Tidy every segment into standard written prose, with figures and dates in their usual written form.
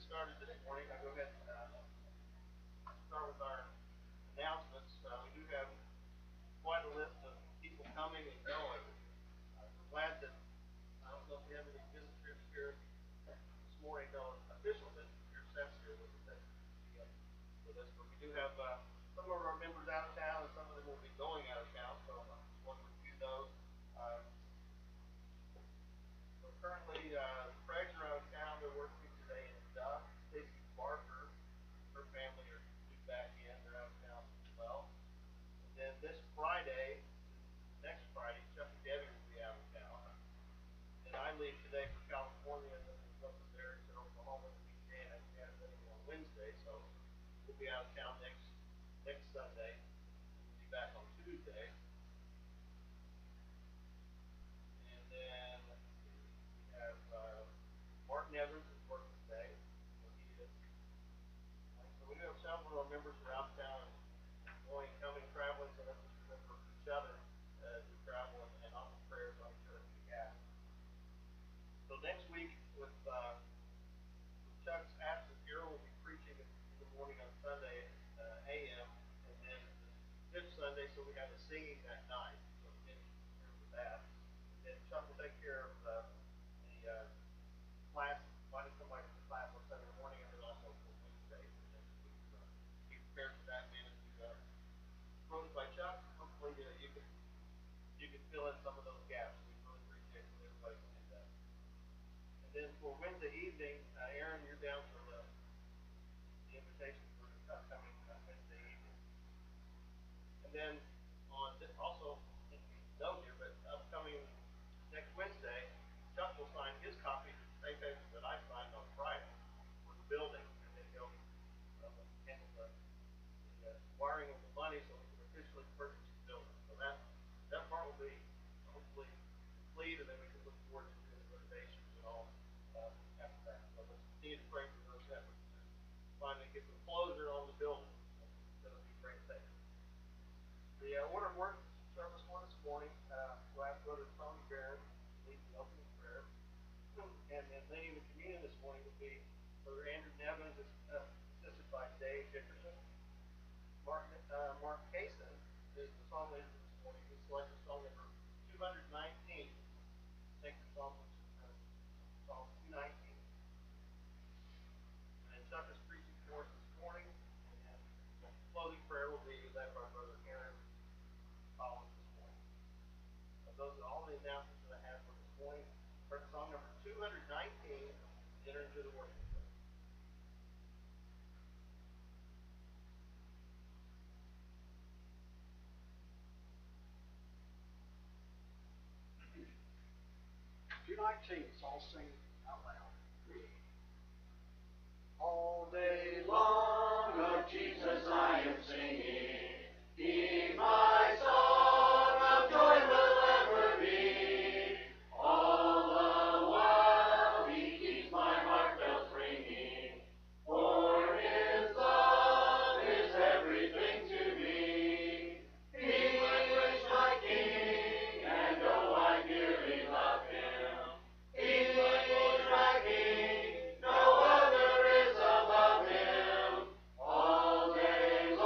started this morning, I'll go ahead and start with our announcements. We do have quite a list of people coming and going. We're glad that, I don't know if we have any visitors here this morning, no official visitors, that's here with us, but we do have some of our members out of town, and some of them will be going out of town, so I just want to review those. Uh, so currently, Craig's are out of town, they're working today in Duck. Stacy Barker, her family are due back in, they're out of town as well. And then this Friday, next Friday, Chuck and Debbie will be out of town. And I leave today for California, and then there's nothing there to Oklahoma to meet Dan and Canada on Wednesday, so we'll be out of town next Sunday. We'll be back on Tuesday. And then let's see, we have Martin Evans is working today. So he is. So we do have several of our members who are out of town and going, coming, traveling, so let's just remember each other as we travel and offer prayers on each other's behalf. So next week with Chuck's absence, Errol will be preaching in the morning on Sunday a.m. and then this Sunday, so we have a singing that night. So get prepared for that. And then Chuck will take care of the class, finding somebody for the class on Sunday morning, and then also for Wednesday for next week. So be prepared for that, man. As proposed by Chuck, hopefully you can fill in some of those gaps. We really appreciate when everybody can do that. And then for Wednesday evening, Aaron, you're down for the invitation for the upcoming Wednesday evening. And then on this, also, note here, but upcoming next Wednesday, Chuck will sign his copy of the same paper that I signed on Friday for the building, and then he'll handle the wiring of the money so we can officially purchase the building. So that part will be hopefully complete, and then we can look forward to doing the renovations and all after that. So let's continue to pray for those efforts to finally get some closure on the building. That'll be a great thing. The order of work service one this morning, we'll have to go to Tony Barron, lead the opening prayer. And then leading the communion this morning will be Brother Andrew Nevins, assisted by Dave Dickerson. Mark Cason is the song leader this morning. He selected song number 219. Take the song Psalm 219. And then Chuck is preaching for us this morning. And then closing prayer will be led by Brother Aaron Collins this morning. So those are all the announcements that I have for this morning. For song number 219, enter into the worship. So I'll sing out loud. All day long of Jesus I am singing. He my song of joy will ever be. All the while he keeps my heart bells ringing. For his love is everything to me. He is my King, and oh, I dearly love him. He is my King, no other is above him. All day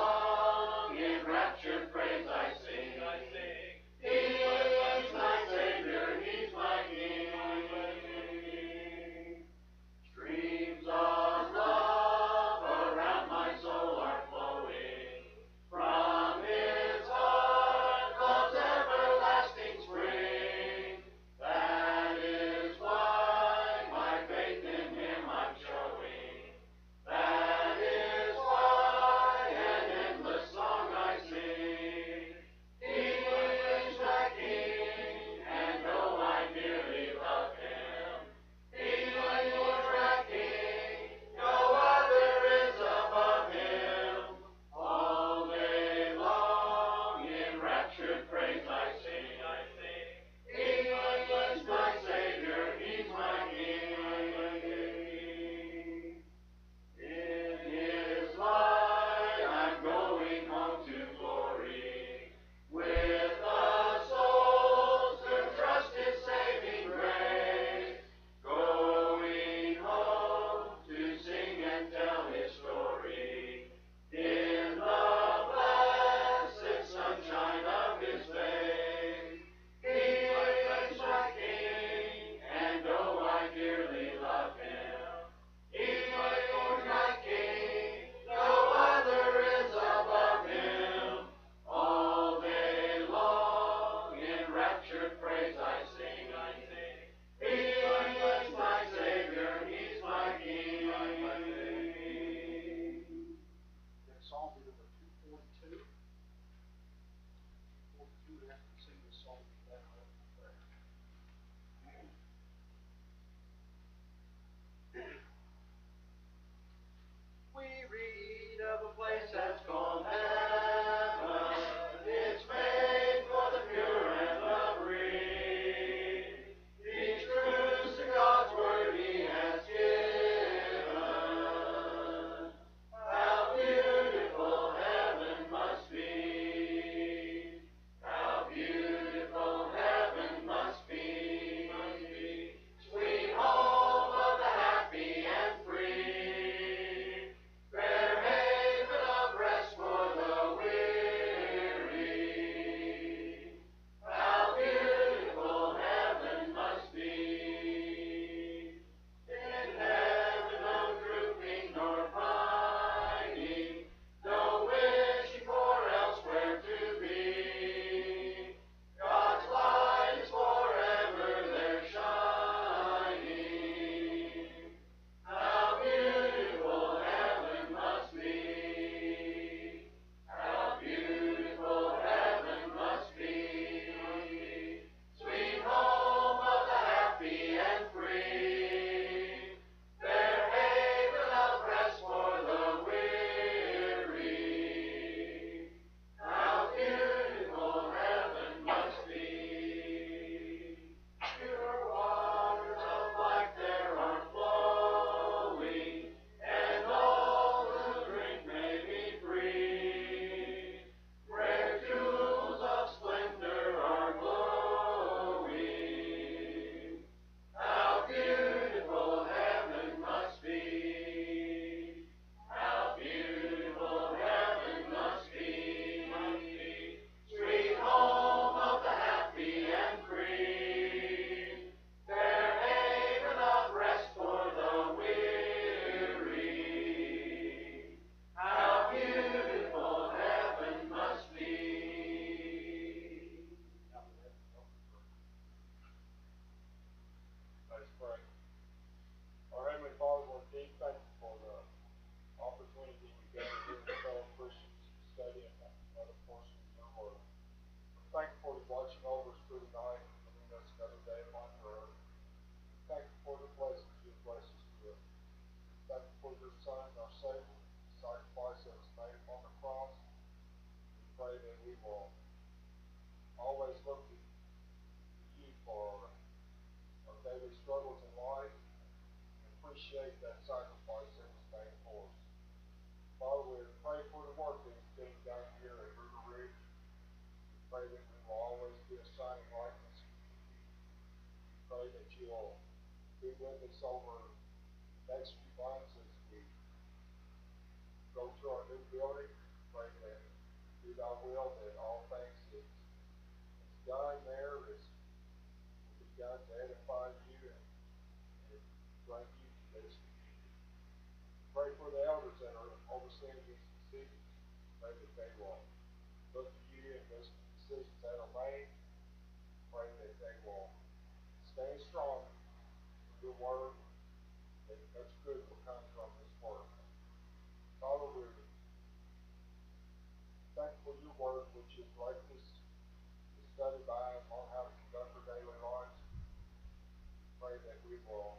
sacrifice that was made on the cross. We pray that we will always look to you for our daily struggles in life and appreciate that sacrifice that was made for us. Father, we pray for the work that is being done here at River Ridge. We pray that we will always be a shining light in this community. We pray that you will be with us over the next few months as we go to our new building. Pray that do thy will, that all things is done there is will be done to edify you and bring you to this community. Pray for the elders that are overseeing these decisions. Pray that they will look to you in those decisions that are made. Pray that they will stand strong for your word, and much good will come from this word. Father, we're thankful for your word, which is like this to study by and learn how to conduct our daily lives. Pray that we will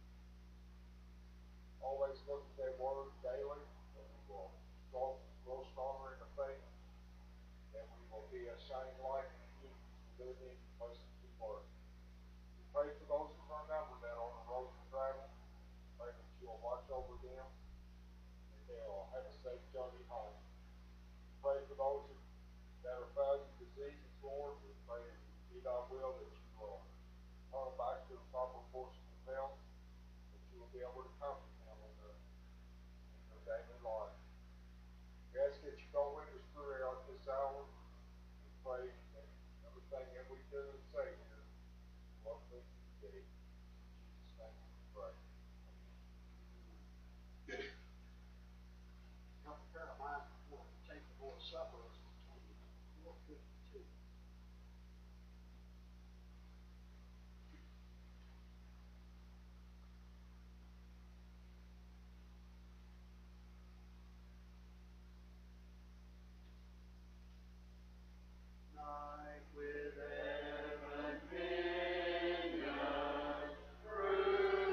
always look at that word daily, that we will grow stronger in the faith, that we will be a shining light in the community we live in, places we work. We pray for those of our number that are on the road to travel. Pray that you will watch over them and they will have a safe journey home. We pray for those that are fighting diseases, Lord. We pray that you be thy will, that you will turn back to the proper portion of health, that you will be able to comfort them in their daily life. We ask that you go with us throughout this hour. We pray that everything that we do and say here will please you today. In Jesus' name we pray. Now prepare our minds before we take the Lord's Supper as we come to 4:52. Night with heaven pinion through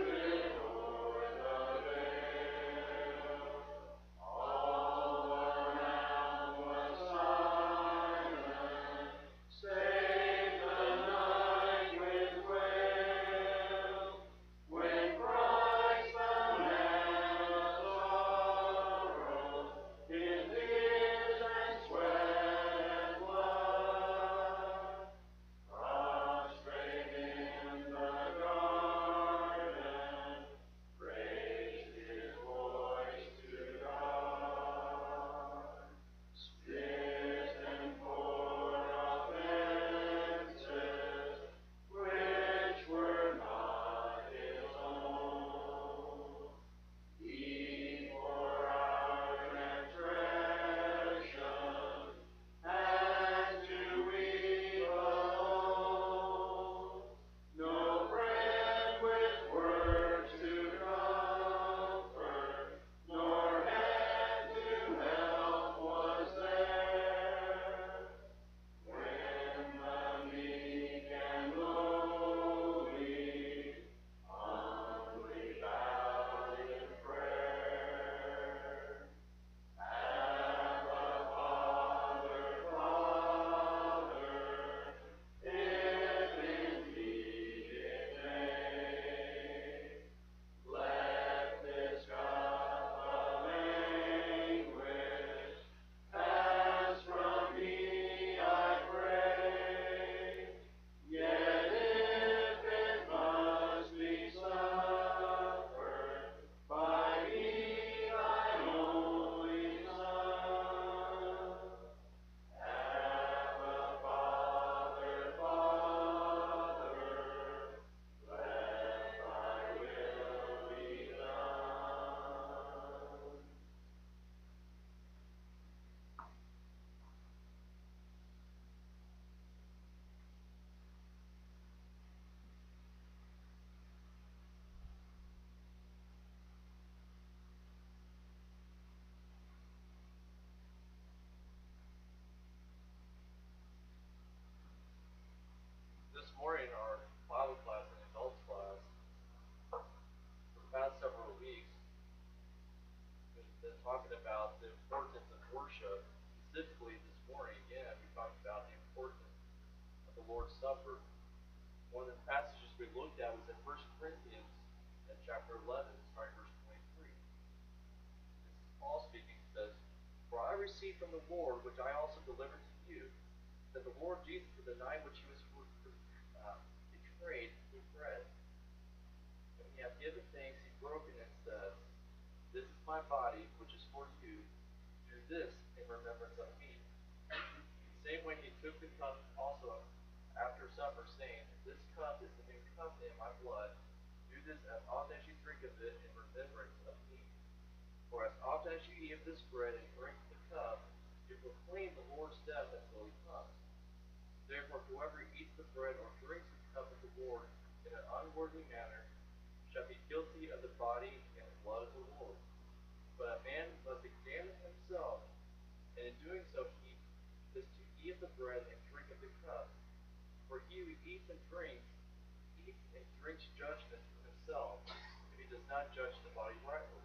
Lord's Supper. One of the passages we looked at was in 1 Corinthians in chapter 11, starting verse 23. This is Paul speaking. He says, "For I received from the Lord, which I also delivered to you, that the Lord Jesus, in the night which he was betrayed, took bread. And when he had given thanks, he broke it and said, 'This is my body, which is for you. Do this in remembrance of me.' In the same way he took the cup also after supper, saying, 'This cup is the new covenant in my blood. Do this as often as you drink of it in remembrance of me. For as often as you eat of this bread and drink the cup, you proclaim the Lord's death until he comes. Therefore, whoever eats the bread or drinks the cup of the Lord in an unworthy manner shall be guilty of the body and the blood of the Lord. But a man must examine himself, and in doing so he is to eat of the bread and drink of the cup. For he who eats and drinks judgment for himself, if he does not judge the body rightly.'"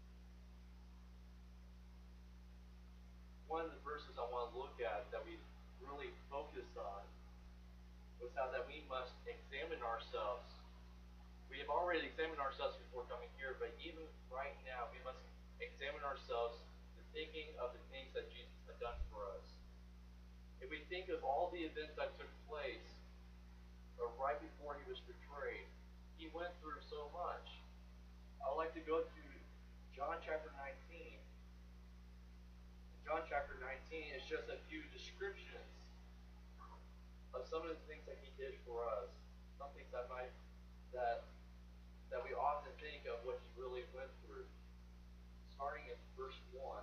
One of the verses I want to look at that we really focus on was how that we must examine ourselves. We have already examined ourselves before coming here, but even right now, we must examine ourselves in thinking of the things that Jesus had done for us. If we think of all the events that took place right before he was betrayed, he went through so much. I would like to go to John chapter 19. In John chapter 19 is just a few descriptions of some of the things that he did for us. Some things that we often think of what he really went through. Starting in verse 1.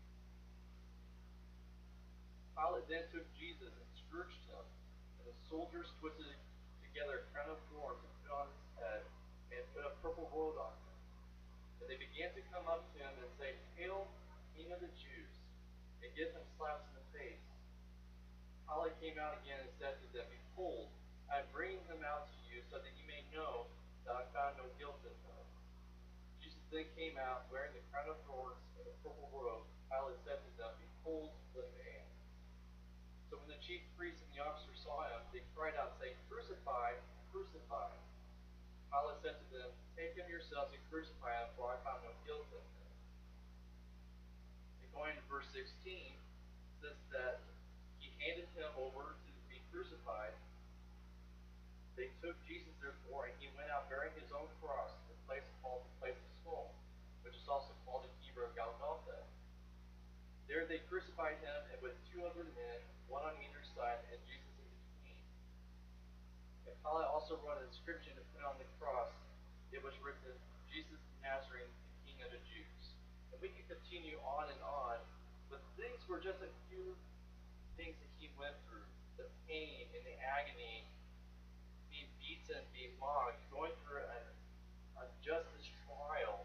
Pilate then took Jesus and scourged him, and the soldiers twisted together a crown of thorns and put on his head, and put a purple robe on him. And they began to come up to him and say, "Hail, King of the Jews," and give him slaps in the face. Pilate came out again and said to them, "Behold, I am bringing him out to you, so that you may know that I found no guilt in him." Jesus then came out, wearing the crown of thorns and the purple robe. Pilate said to them, "Behold the man." So when the chief priests and the officers saw him, they cried out, saying, "Crucify, crucify." Pilate said to them, "Take him yourselves and crucify him, for I found no guilt in him." And going to verse 16, it says that he handed him over to be crucified. They took Jesus therefore, and he went out bearing his own cross to the place called the place of skull, which is also called in Hebrew Golgotha. There they crucified him, and with two other men, one on either side, and Jesus in between. And Pilate also wrote an inscription to put on the cross. It was written, "Jesus the Nazarene, the King of the Jews." And we could continue on, but these were just a few things that he went through. The pain and the agony, being beaten, being mocked, going through a justice trial.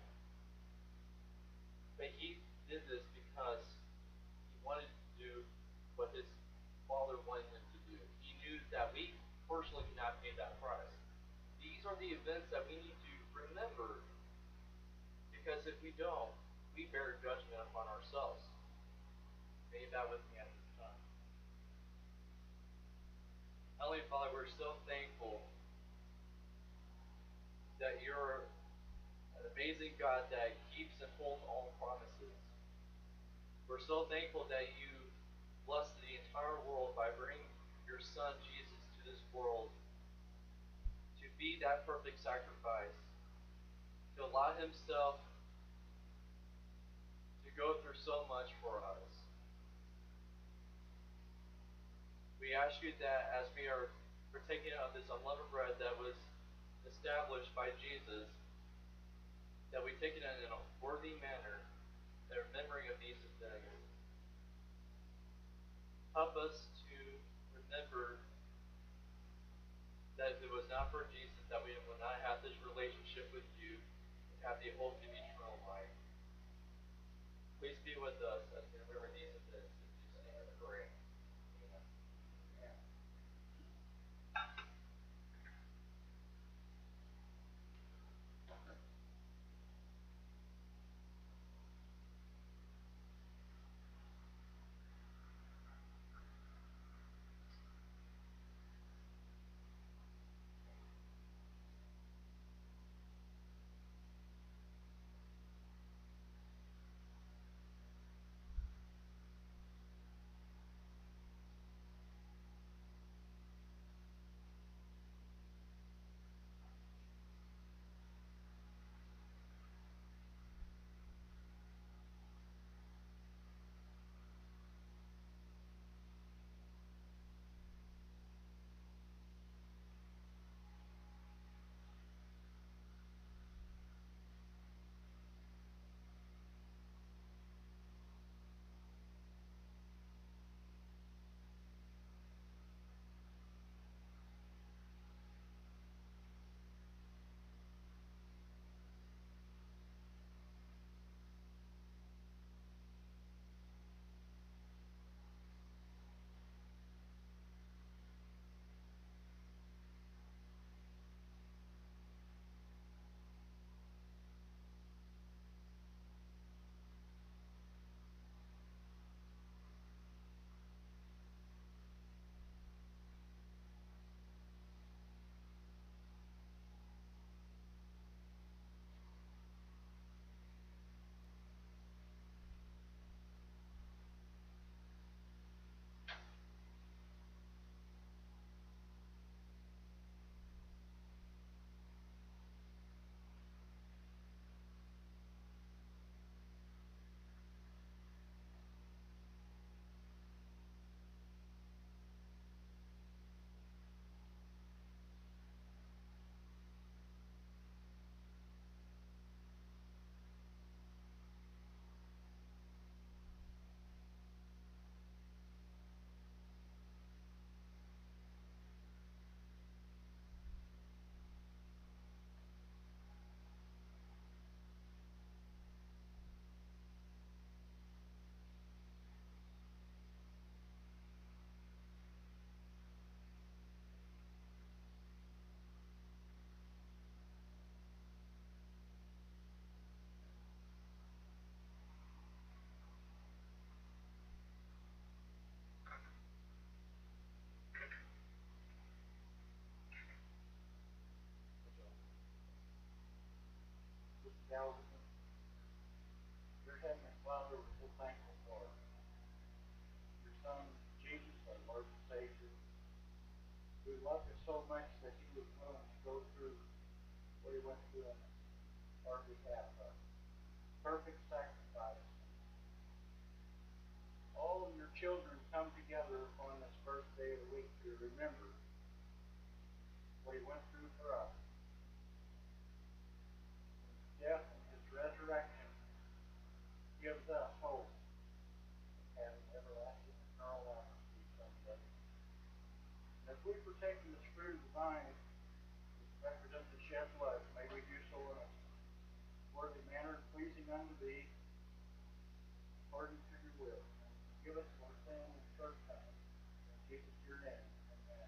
But he did this because he wanted to do what his Father wanted him to do. He knew that we personally could not pay that price. These are the events that we need to remember, because if we don't, we bear judgment upon ourselves. May you bow with me at this time. Heavenly Father, we're so thankful that you're an amazing God that keeps and holds all promises. We're so thankful that you blessed the entire world by bringing your Son Jesus to this world to be that perfect sacrifice, to allow himself to go through so much for us. We ask you that as we are partaking of this unleavened bread that was established by Jesus, that we take it in a worthy manner, in remembering of these things. Help us to remember that if it was not for Jesus, that we would not have this relationship with you and have the hope of eternal life. Please be with us as we remember these events. In Jesus' name we pray. Amen. Calvinism. Dear Heavenly Father, we're so thankful for your Son, Jesus, our Lord and Savior. We love you so much that he was willing to go through what he went through on our behalf. A perfect sacrifice. All of your children come together on this first day of the week to remember what he went through for us. His death and his resurrection gives us hope of having everlasting eternal life to be someday. And as we partake in this fruit of the vine, which represents the shed blood, may we do so in a worthy manner, pleasing unto thee, according to your will. And give us our sin and shortcomings. In Jesus' your name. Amen.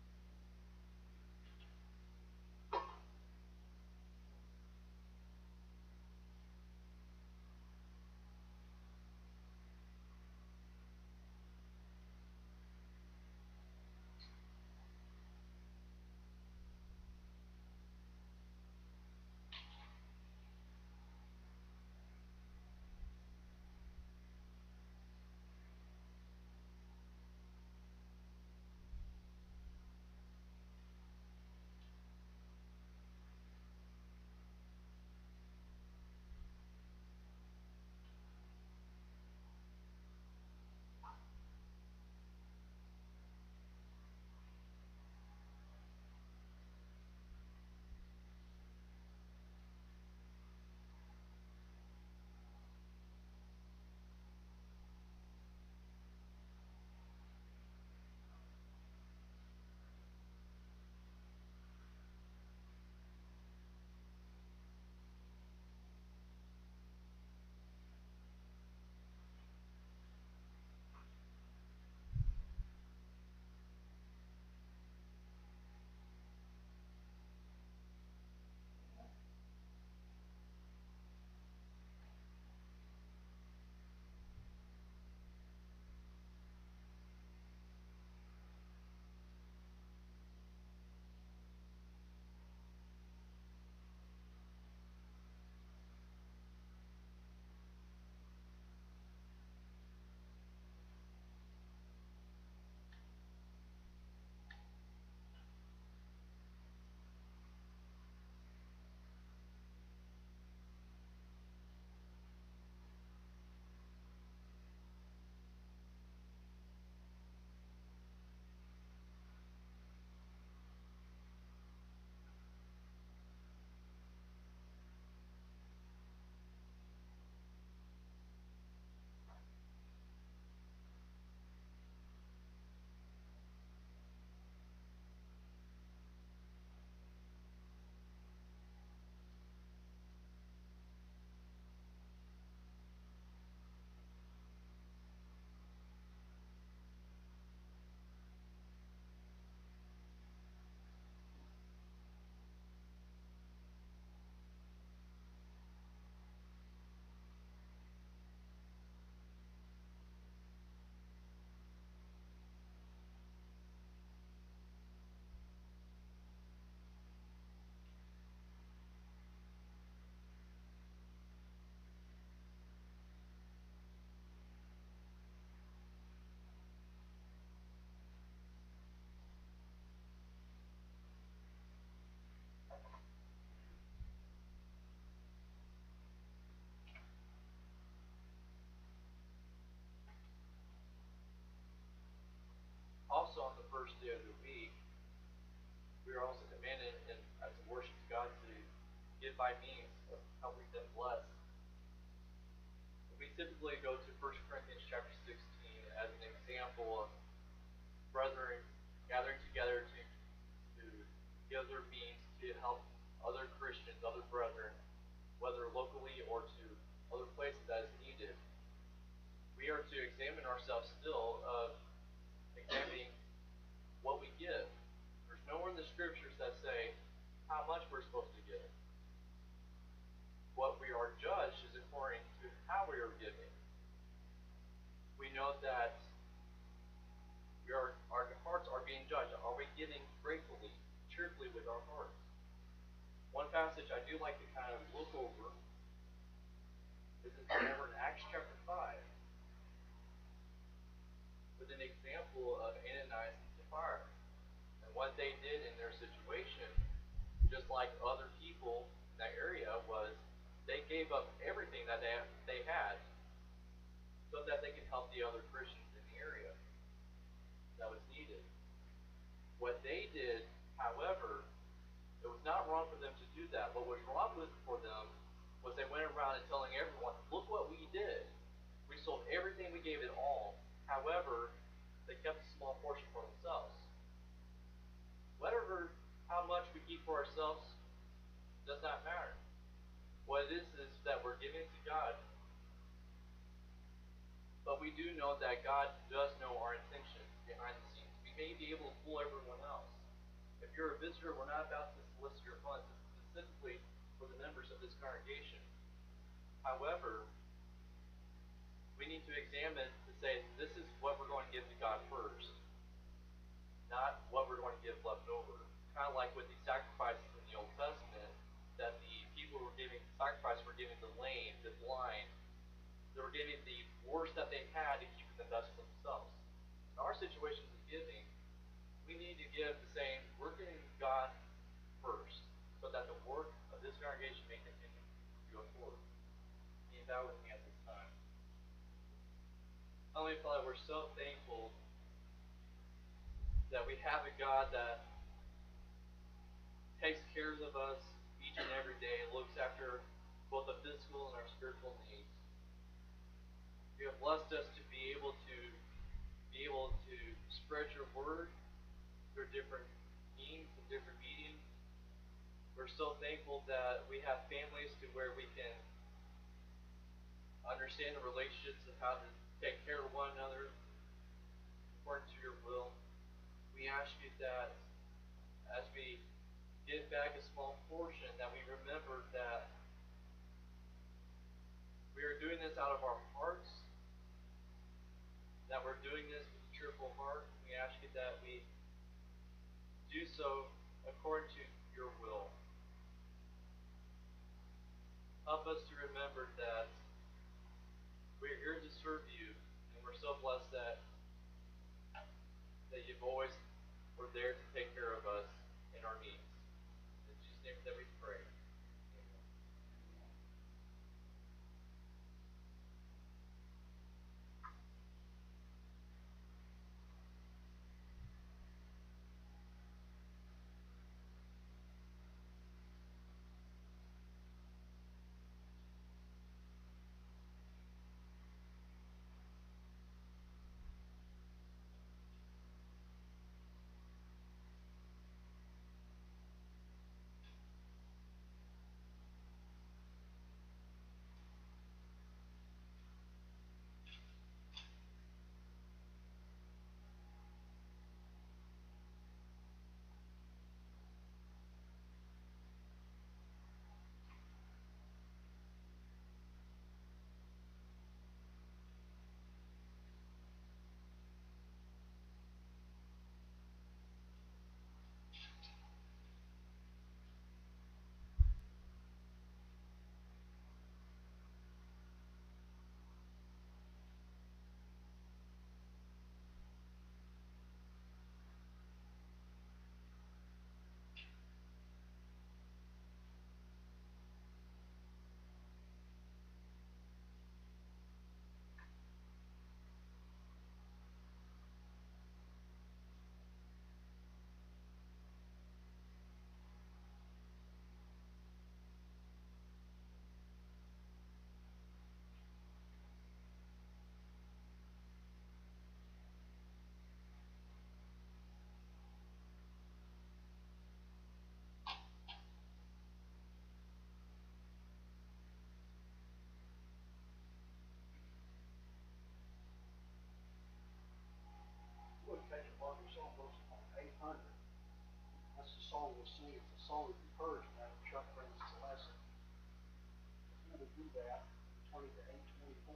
Also on the first day of the week, we are also commanded in, as a worship to God to give by means of helping them bless. We typically go to 1 Corinthians chapter 16 as an example of brethren gathering together to give their means to help other Christians, other brethren, whether locally or to other places that is needed. We are to examine ourselves still of examining what we give. There's nowhere in the scriptures that say how much we're supposed to give. What we are judged is according to how we are giving. We know that our hearts are being judged. Are we giving gratefully, cheerfully with our hearts? One passage I do like to kind of look over is over in Acts chapter 5 with an example of Ananias and Sapphira. And what they did in their situation, just like other people in that area, was they gave up everything that they had so that they could help the other Christians in the area that was needed. What they did, however, it was not wrong for them to do that. What was wrong for them was they went around and telling everyone, look what we did. We sold everything, we gave it all. However, they kept a small portion for themselves. Whatever, how much we keep for ourselves does not matter. What it is that we're giving to God. But we do know that God does know our intentions behind the scenes. We may be able to fool everyone else. If you're a visitor, we're not about to solicit your funds specifically for the members of this congregation. However, we need to examine to say this is what we're going to give to God first, not what we're going to give left over. Kind of like with the sacrifices in the Old Testament, that the people were giving sacrifice were giving the lame, the blind. They were giving the worst that they had to keep the best for themselves. In our situations of giving, we need to give the same, we're giving God first, so that the work of this congregation may continue to go forward. Be that with me at this time. Heavenly Father, we're so thankful that we have a God that takes care of us each and every day, looks after both the physical and our spiritual needs. You have blessed us to be able to spread your word through different means and different mediums. We're so thankful that we have families to where we can understand the relationships of how to take care of one another according to your will. We ask you that as we give back a small portion, that we remember that we are doing this out of our hearts, that we're doing this with a cheerful heart. We ask you that we do so according to your will. Help us to remember that we're here to serve you, and we're so blessed that you've always were there to take care of us in our needs. In Jesus' name that we pray. Amen. Look, Patrick Barker song goes on 800. That's the song we'll sing. It's a song of encouragement out of Chuck Francis lesson. If you would do that, turn it to 824.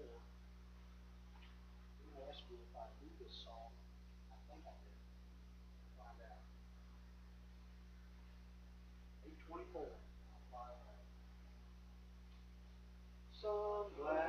You're going to ask me if I do this song. I think I did. Find out. 824. I'll fire away. Some glad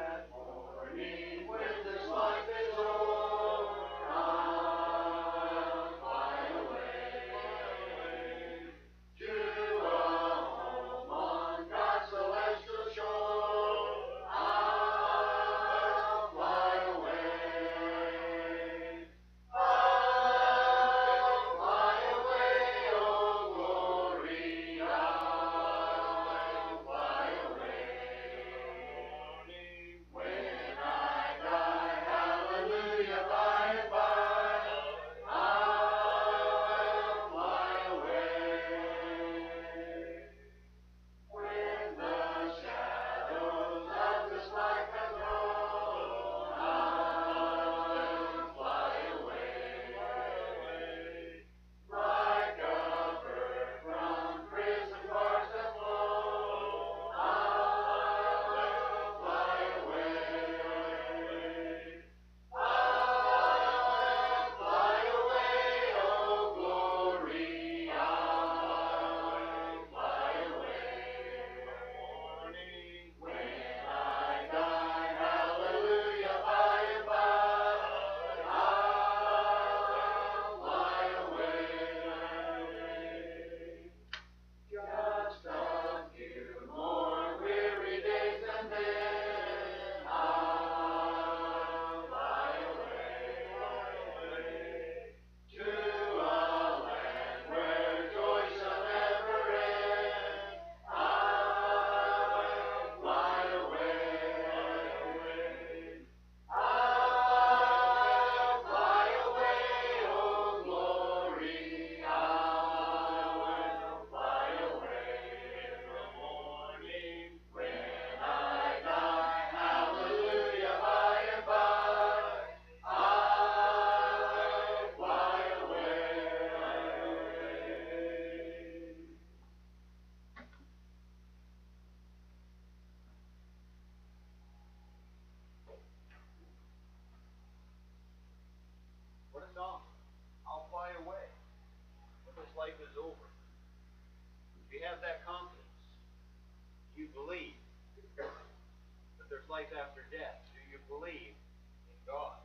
life after death? Do you believe in God?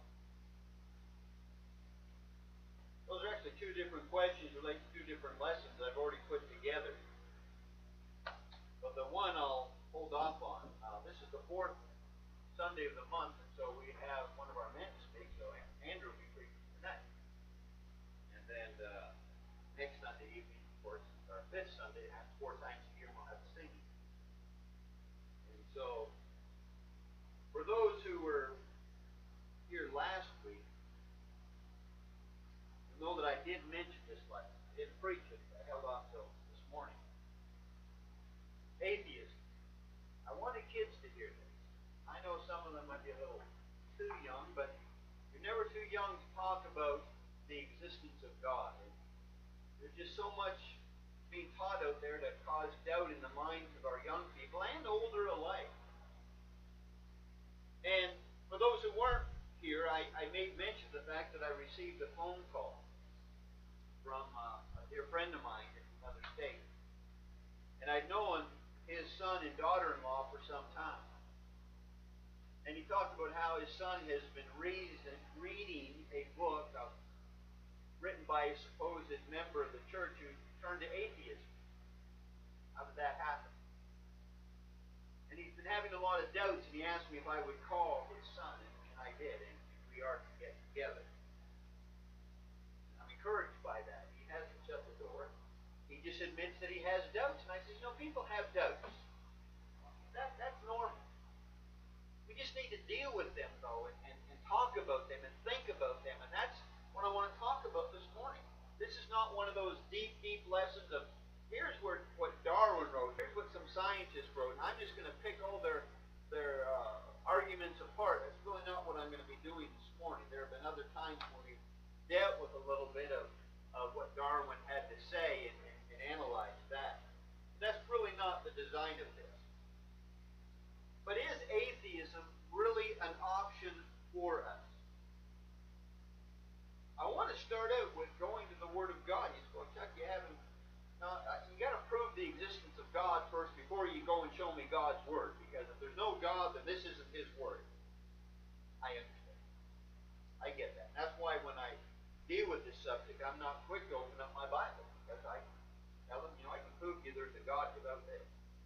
Those are actually two different questions related to two different lessons that I've already put together. But the one I'll hold off on. This is the fourth Sunday of the month, and so we have one of our men speak, so Andrew will be preaching tonight. And then next Sunday evening, of course, our fifth Sunday, it happens 4 times a year, we'll have singing. And so, for those who were here last week, you know that I did mention this lesson. I didn't preach it. I held off till this morning. Atheism. I wanted kids to hear this. I know some of them might be a little too young, but you're never too young to talk about the existence of God. And there's just so much being taught out there that cause doubt in the minds of our young people and older alike. And for those who weren't here, I made mention of the fact that I received a phone call from a dear friend of mine in another state. And I'd known his son and daughter-in-law for some time. And he talked about how his son has been reading a book written by a supposed member of the church who turned to atheism. How did that happen? And he's been having a lot of doubts, and he asked me if I would call his son, and I did, and we are to get together. I'm encouraged by that. He hasn't shut the door. He just admits that he has doubts. And I said, people have doubts. That's normal. We just need to deal with them, though, and talk about them and think about them. And that's what I want to talk about this morning. This is not one of those deep, deep lessons of, here's what Darwin wrote, here's what some scientists wrote, and I'm just going to pick all their arguments apart. That's really not what I'm going to be doing this morning. There have been other times when we've dealt with a little bit of what Darwin had to say and analyzed that. That's really not the design of this. But is atheism really an option for us? I want to start out with going to the Word of God. You say, well, Chuck, you got to prove the existence of God first before you go and show me God's Word. Because if there's no God, then this isn't His Word. I understand. I get that. That's why when I deal with this subject, I'm not quick to open up my Bible. Because I tell them, I can prove to you there's a God without this.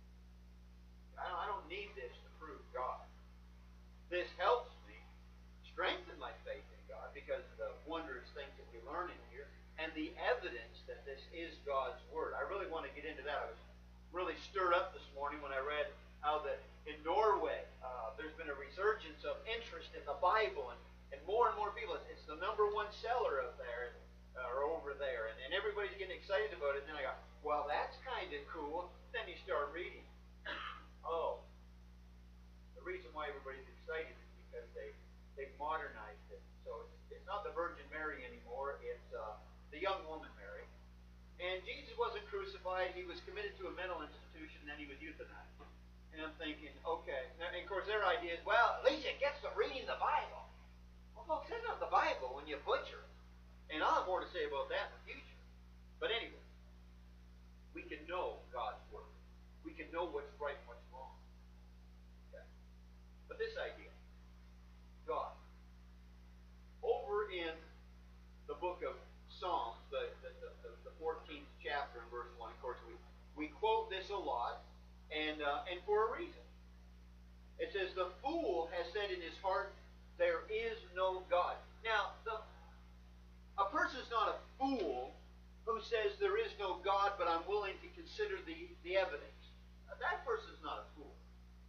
I don't need this to prove God. This helps me strengthen my faith in God because of the wondrous things that we learn in here and the evidence that this is God's Word. I really want to get into that. I was really stirred up this morning when I read how that in Norway there's been a resurgence of interest in the Bible and more people. It's the #1 seller out there or over there, and everybody's getting excited about it. And then I go, well, that's kind of cool. Then you start reading. Oh, the reason why everybody's excited is because they've modernized it. So it's not the Virgin Mary anymore. It's the young woman Mary. And Jesus wasn't crucified. He was committed to a mental institution, and then he was euthanized. And I'm thinking, okay. And of course, their idea is, well, at least it gets to reading the Bible. Well, folks, that's not the Bible when you butcher it. And I'll have more to say about that in the future. But anyway, we can know God's Word. We can know what's right and what's wrong. Okay. But this idea, God. Over in the book of Psalms, the 14th chapter in verse 1, of course, we quote this a lot, and for a reason. It says, the fool has said in his heart, there is no God. Now, a person's not a fool who says there is no God, but I'm willing to consider the evidence. That person's not a fool.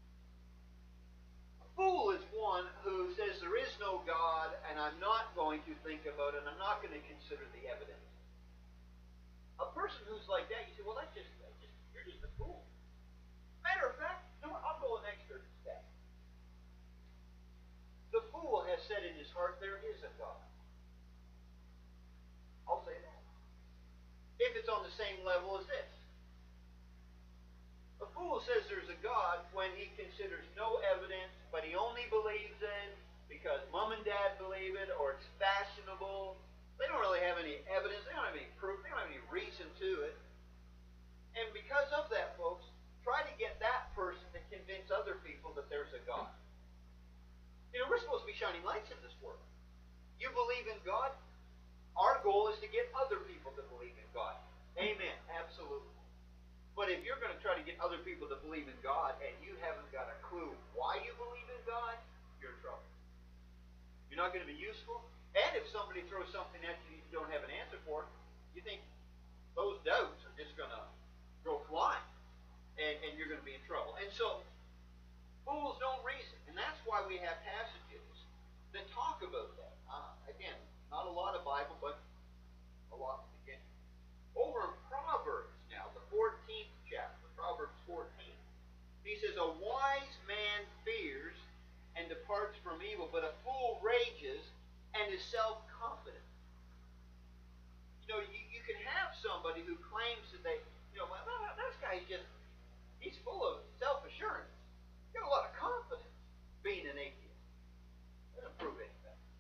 A fool is one who says there is no God, and I'm not going to think about it, and I'm not going to consider the evidence. A person who's like that, you say, well, you're just a fool. Matter of fact, I'll go an extra step. The fool has said in his heart, there is a God. I'll say that. If it's on the same level as this. A fool says there's a God when he considers no evidence, but he only believes in because mom and dad believe it, or it's fashionable. They don't really have any evidence. They don't have any proof. They don't have any reason to it. And because of that, folks, try to get that person to convince other people that there's a God. lights in this world. You believe in God, our goal is to get other people to believe in God. Amen. Absolutely. But if you're going to try to get other people to believe in God and you haven't got a clue why you believe in God, you're in trouble. You're not going to be useful. And if somebody throws something at you you don't have an answer for, you think those doubts are just going to go flying. And you're going to be in trouble. And so, fools don't reason. And that's why we have passages that talk about that. Again, not a lot of Bible, but a lot in the beginning. Over in Proverbs now, the 14th chapter, Proverbs 14, he says, a wise man fears and departs from evil, but a fool rages and is self-confident. You know, you can have somebody who claims that they, well, this guy's just, he's full of self-assurance. He's got a lot of confidence being an atheist. Doesn't prove anything.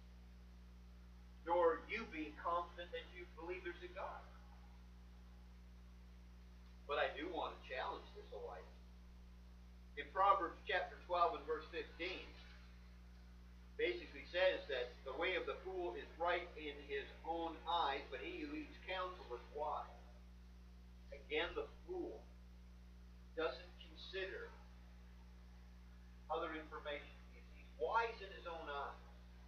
Nor you being confident that you believe there's a God. But I do want to challenge this whole idea. In Proverbs chapter 12 and verse 15, basically says that the way of the fool is right in his own eyes, but he who eats counsel is wise. Again, the fool doesn't consider other information. He's wise in his own eyes.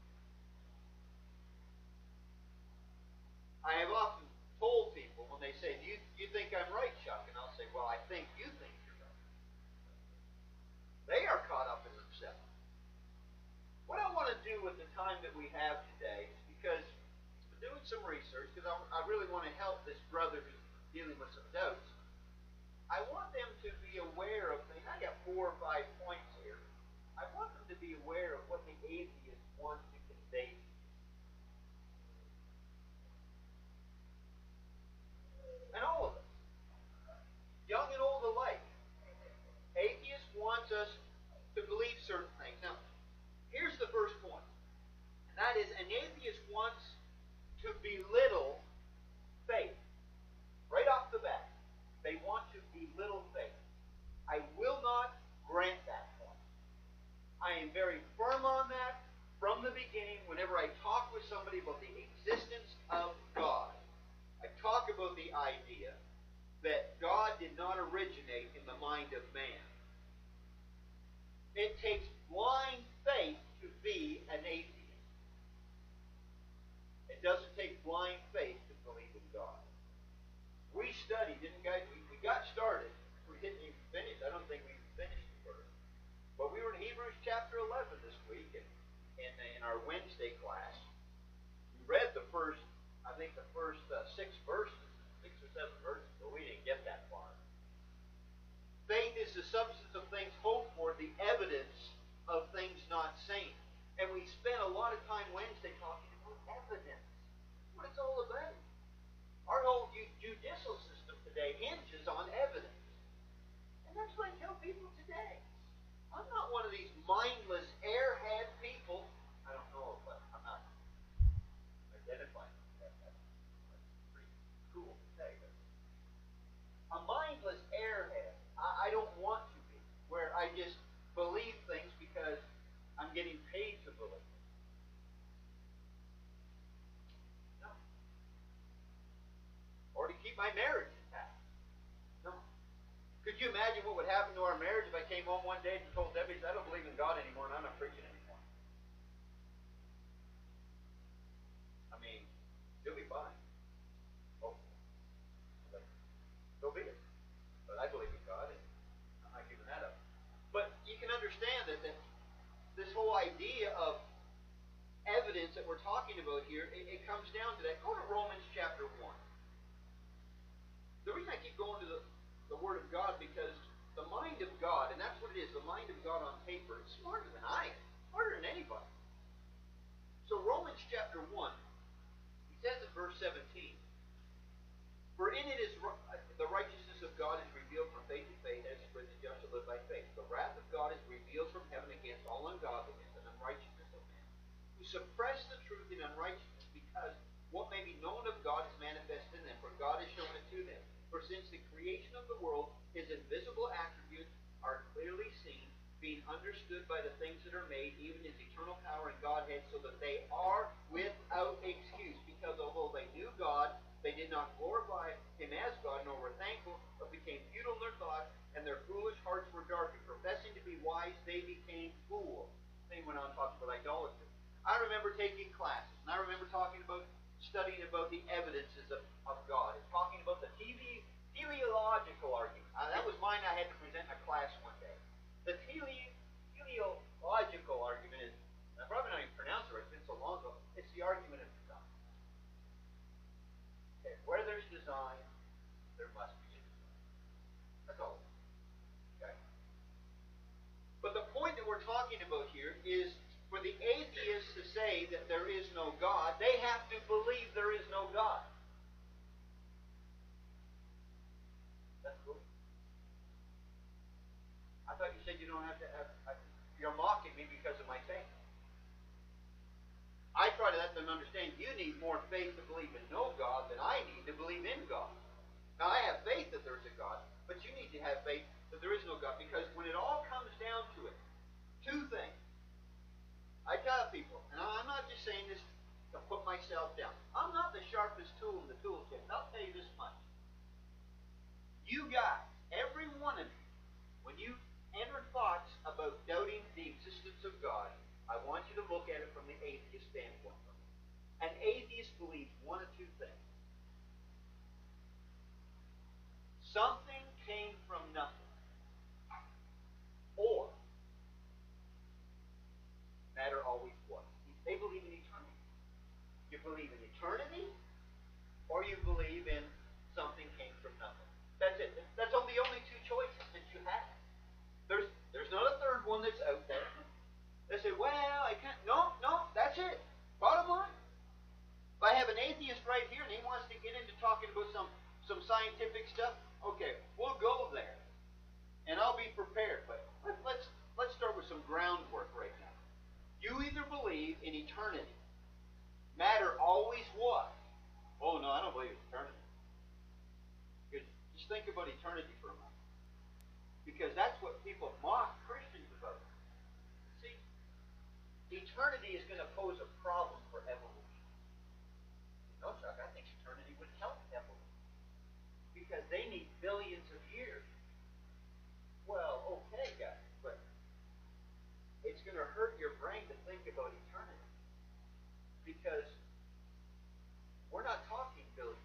I have often told people when they say, do you think I'm right, Chuck? And I'll say, well, I think you think you're right. They are caught up in themselves. What I want to do with the time that we have today is because I'm doing some research, because I really want to help this brother who's dealing with some doubts. I want them to be aware of things. I got 4 or 5 points here. I want them to be aware of what the atheist wants to convey. And all of us, young and old alike, atheist wants us to believe certain things. Now, here's the first point, and that is an atheist wants to belittle faith. Right off the bat, they want to belittle faith. I will not grant that point. I am very firm on that from the beginning. Whenever I talk with somebody about the existence of God, I talk about the idea that God did not originate in the mind of man. It takes blind faith to be an atheist. It doesn't take blind faith to believe in God. We studied, didn't guys? We got started. We didn't even finish. I don't think we even finished the verse. But we were in Hebrews chapter 11 this week, and in our Wednesday class, we read the first 6 verses, 6 or 7 verses, but we didn't get that far. Faith is the substance of things hoped for, the evidence of things not seen. And we spent a lot of time Wednesday talking about evidence. What it's all about. Our whole judicial system today hinges on evidence. And that's what I tell people today. I'm not one of these mindless, airhead people. I don't know if I'm not identifying with that. That's pretty cool to say. But a mindless airhead. I don't want to be. Where I just believe things because I'm getting paid to believe. No. Or to keep my marriage intact. No. Could you imagine what would happen to our marriage if I came home one day and told Debbie, I don't believe in God anymore and I'm not preaching anymore? I mean, you'll be fine. Hopefully. But so be it. But I believe in God and I'm not giving that up. But you can understand that this whole idea of evidence that we're talking about here, it comes down to that. Go to Romans chapter 1. The reason I keep going to the Word of God, because the mind of God, and that's what it is, the mind of God on paper, is smarter than I am, smarter than anybody. So Romans chapter 1, he says in verse 17, for in it is the righteousness of God is revealed from faith to faith, as for the just shall live by faith. The wrath of God is revealed from heaven against all ungodliness and unrighteousness of men, who suppress the truth in unrighteousness, because what may be known of God is manifest in them, for God has shown it to them. For since the creation of the world, his invisible talking about idolatry. I remember taking classes, and I remember studying about the evidences of God, and talking about the teleological argument. That was mine. I had to present in a class one day. The teleological argument is, I probably not even pronounce it right, it's been so long ago. It's the argument of design. Okay, where there's design, there must be a design. That's all. Okay. But the point that we're talking about here is, for the atheists to say that there is no God, they have to believe there is no God. That's cool. I thought you said you don't have to have... You're mocking me because of my faith. I try to let them understand you need more faith to believe in no God than I need to believe in God. Now, I have faith that there's a God, but you need to have faith that there is no God, because when it all comes down to it, two things. I tell people, and I'm not just saying this to put myself down. I'm not the sharpest tool in the toolkit. I'll tell you this much. You guys, every one of you, when you enter thoughts about doubting the existence of God, I want you to look at it from the atheist standpoint. An atheist believes one of two things. Something came from nothing. Or matter always was. They believe in eternity. You believe in eternity, or you believe in something came from nothing. That's it. That's the only two choices that you have. There's not a third one that's out there. They say, well, I can't. No, that's it. Bottom line. If I have an atheist right here and he wants to get into talking about some scientific stuff, okay, we'll go there. And I'll be prepared. But let's start with some groundwork right now. You either believe in eternity. Matter always was. Oh, no, I don't believe in eternity. Just think about eternity for a moment. Because that's what people mock Christians about. See, eternity is going to pose a problem for evolution. No, Chuck, I think eternity would help evolution. Because they need billions of years. Well, okay, guys, but it's going to hurt your brain to think about eternity. Because we're not talking billions.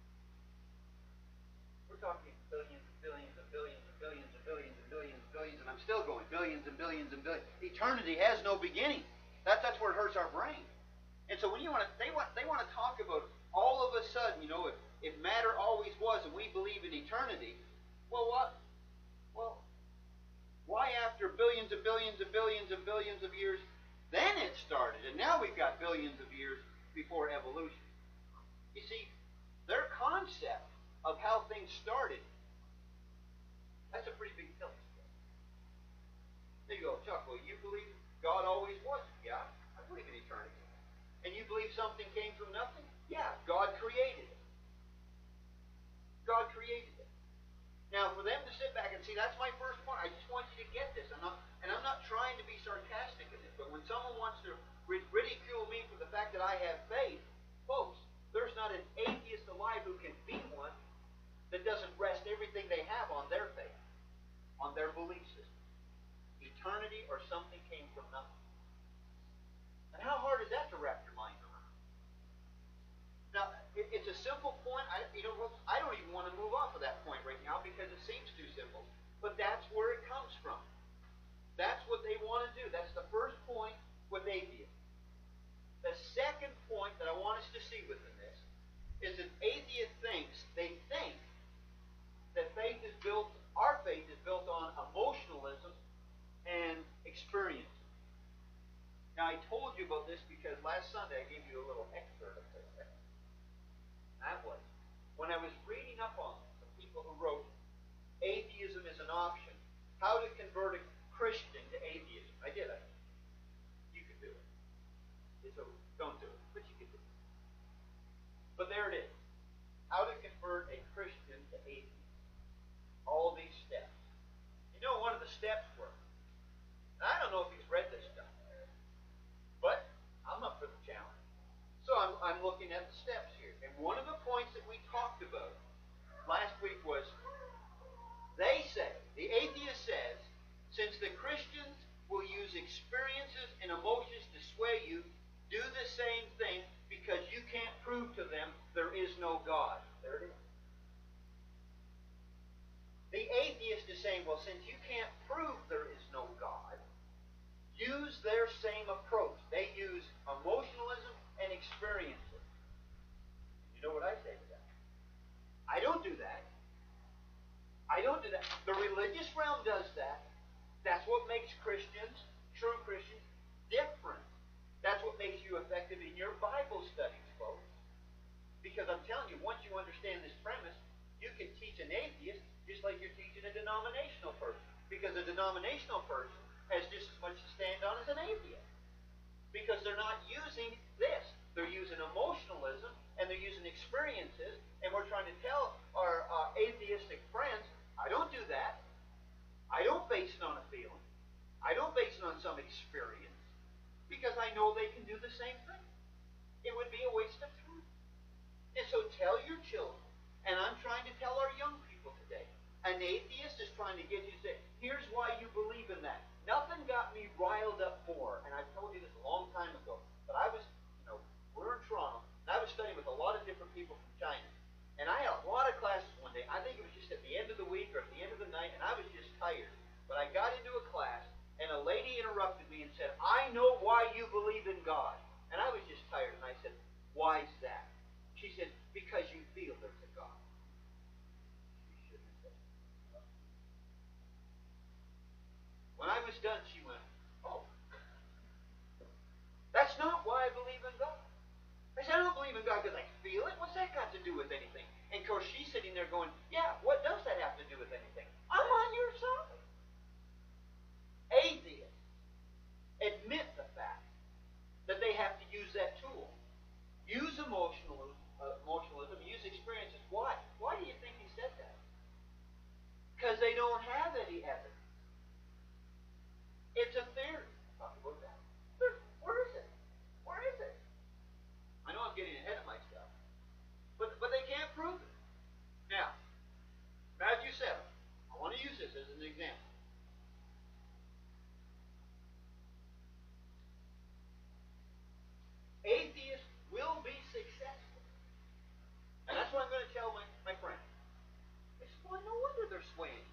We're talking billions and billions and billions and billions and billions and billions and billions, and I'm still going billions and billions and billions. Eternity has no beginning. That's where it hurts our brain. And so when they want to talk about all of a sudden, if matter always was and we believe in eternity, well, what? Well, why after billions and billions and billions and billions of years, then it started, and now we've got billions of years before evolution. You see, their concept of how things started, that's a pretty big tilt. There you go, Chuck, well, you believe God always was? Yeah, I believe in eternity. And you believe something came from nothing? Yeah, God created it. God created it. Now, for them to sit back and see, that's my first point. I just want you to get this. I'm not trying to be sarcastic in this, but when someone wants to ridicule me for the fact that I have faith, folks, there's not an atheist alive who can be one that doesn't rest everything they have on their faith, on their belief system. Eternity or something came from nothing. And how hard is that to wrap your mind around? Now, it's a simple point. I don't even want to move off of that point right now because it seems too simple. But that's where it comes from. That's what they want to do. That's the first point with atheism. The second point that I want us to see within this is that atheist they think that our faith is built on emotionalism and experience. Now, I told you about this because last Sunday I gave you a little excerpt of this. That was when I was reading up on the people who wrote Atheism is an Option, How to Convert a Christian to Atheism. I did it. You could do it. So don't do it, but you could do it. But there it is. How to convert a Christian to atheism. All these steps. You know one of the steps were, I don't know if he's read this stuff, but I'm up for the challenge. So I'm looking at the steps here. And one of the points that we talked about last week was, they say, the atheist says, since the Christians will use experiences and emotions to sway you do the same thing because you can't prove to them there is no God. There it is. The atheist is saying, well, since you can't prove there is no God, use their same approach. They use emotionalism and experiences. You know what I say to that? I don't do that. I don't do that. The religious realm does that. That's what makes Christians, true Christians, different. That's what makes you effective in your Bible studies, folks. Because I'm telling you, once you understand this premise, you can teach an atheist just like you're teaching a denominational person. Because a denominational person has just as much to stand on as an atheist. Because they're not using this. They're using emotionalism and they're using experiences. And we're trying to tell our atheistic friends, I don't do that. I don't base it on a feeling. I don't base it on some experience. Because I know they can do the same thing. It would be a waste of time. And so tell your children, and I'm trying to tell our young people today, an atheist is trying to get you to say, here's why you believe in that. Nothing got me riled up more, and I've told you this a long time ago, but I was, we're in Toronto, and I was studying with a lot of different people from China. And I had a lot of classes one day. I think it was just at the end of the week or at the end of the night, and I was just tired. But I got into a class, and a lady interrupted me and said, I know why you believe in God. And I was just tired, and I said, why is that? She said, because you feel there's a God. She shouldn't have said that. When I was done, she went, oh, that's not why I believe in God. I said, I don't believe in God because I feel it. What's that got to do with anything? And of course, she's sitting there going, yeah, what does that have to do with anything? I'm on your side. Atheists admit the fact that they have to use that tool. Use emotionalism, use experiences. Why? Why do you think he said that? Because they don't have any evidence. It's a theory. Talk about that. Where is it? Where is it? I know I'm getting ahead of myself. But they can't prove it. Now, Matthew 7. I want to use this as an example. Atheists will be successful. And that's what I'm going to tell my friends. They say, well, no wonder they're swaying.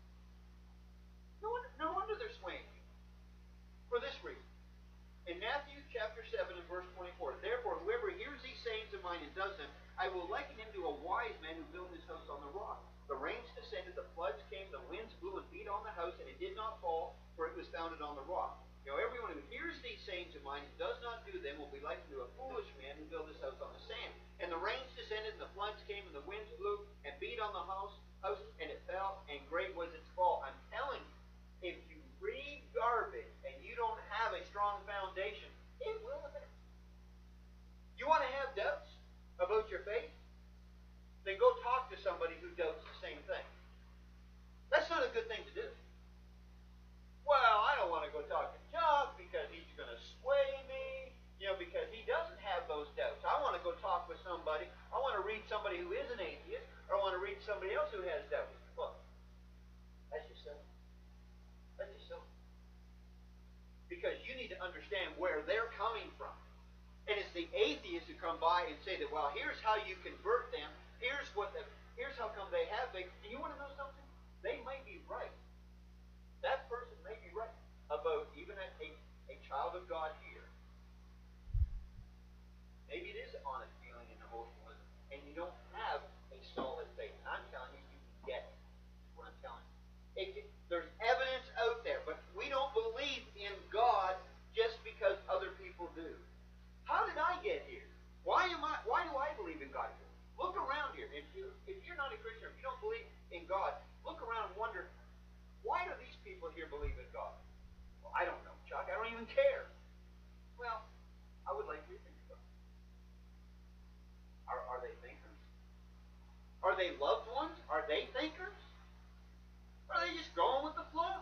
No wonder they're swaying. For this reason. In Matthew chapter 7 and verse 24, therefore whoever hears these sayings of mine and does them, I will liken him to a wise man who built his house on the rock. The rains descended, the floods came, the winds blew and beat on the house, and it did not fall, for it was founded on the rock. Now everyone who hears these sayings of mine and does not do them will be likened to a foolish man who built his house on the sand. And the rains descended, and the floods came, and the winds blew and beat on the house, and it fell, and great was its fall. I'm telling you, if you read garbage and you don't have a strong foundation, it will affect you. You want to have doubts about your faith? Then go talk to somebody who doubts the same thing. That's not a good thing to do. Well, I don't want to go talk to Chuck because he's going to sway me, because he doesn't have those doubts. I want to go talk with somebody. I want to read somebody who is an atheist, or I want to read somebody else who has doubts. Well, that's just silly. That's just silly. Because you need to understand where they're coming from. And it's the atheists who come by and say that, well, here's how you convert them. Here's how come they have faith. And you want to know something? They may be right. That person may be right about even a child of God here. Maybe it is honest feeling and emotionalism, and you don't have a solid faith. And I'm telling you, you can get it. That's what I'm telling you. There's evidence out there, but we don't believe in God just because other people do. How did I get here? Why do I believe in God? Look around here. If you're not a Christian, if you don't believe in God, look around and wonder, why do these people here believe in God? Well, I don't know, Chuck. I don't even care. Well, I would like you to think about it. Are they thinkers? Are they loved ones? Are they thinkers? Or are they just going with the flow?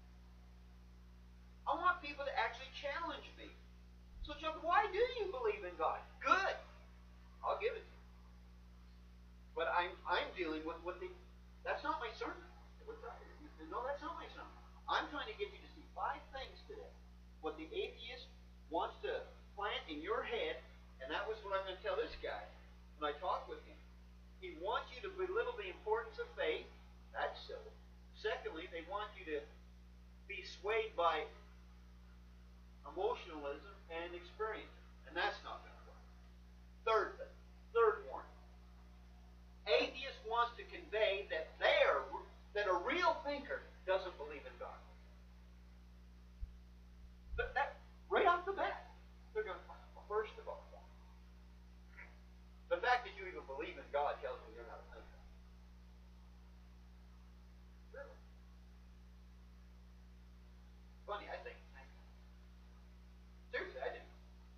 I want people to actually challenge me. So, Chuck, why do you believe in God? Good. I'll give it to you. But I'm dealing with that's not my sermon. No, that's not my sermon. I'm trying to get you to see 5 things today what the atheist wants to plant in your head, and that was what I'm going to tell this guy when I talk with him. He wants you to belittle the importance of faith. That's silly. Secondly, they want you to be swayed by emotionalism and experience, and that's not going to work. Third warning. Atheist wants to convey that that a real thinker doesn't believe in God. But that right off the bat, they're going to, first of all, the fact that you even believe in God tells me you're not a thinker. Really? Funny, I think. Seriously, I do.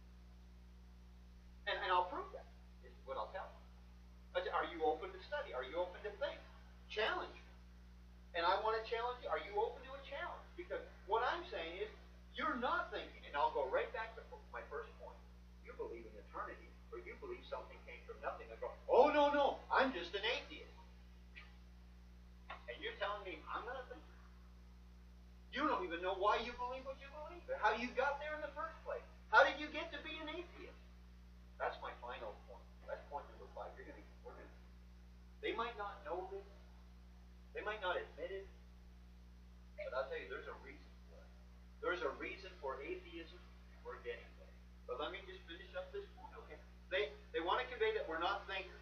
And I'll prove that, is what I'll tell them. Are you open to study? Are you open to think? Challenge me. And I want to challenge you. Are you open to a challenge? Because what I'm saying is, you're not thinking, and I'll go right back to my first point. You believe in eternity, or you believe something came from nothing. I go, oh, no, I'm just an atheist. And you're telling me I'm not a thinker? You don't even know why you believe what you believe, or how you got there in the first place. How did you get to be an atheist? That's my final point. That's point number 5. They might not know this. They might not admit it. But I'll tell you, there's a reason for it. There's a reason for atheism, and we're getting there. But let me just finish up this point, okay? They want to convey that we're not thinkers.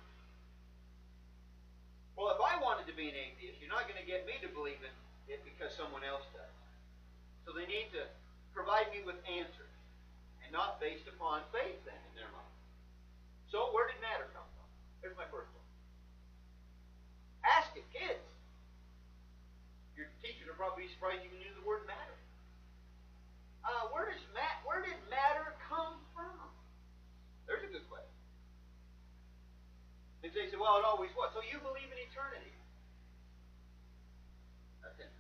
Well, if I wanted to be an atheist, you're not going to get me to believe in it because someone else does. So they need to provide me with answers, and not based upon faith then in their mind. So where did matter come from? Here's my first one. Ask it, kids. Your teachers are probably surprised you even knew the word matter. Where did matter come from? There's a good question. And they say, well, it always was. So you believe in eternity. That's it.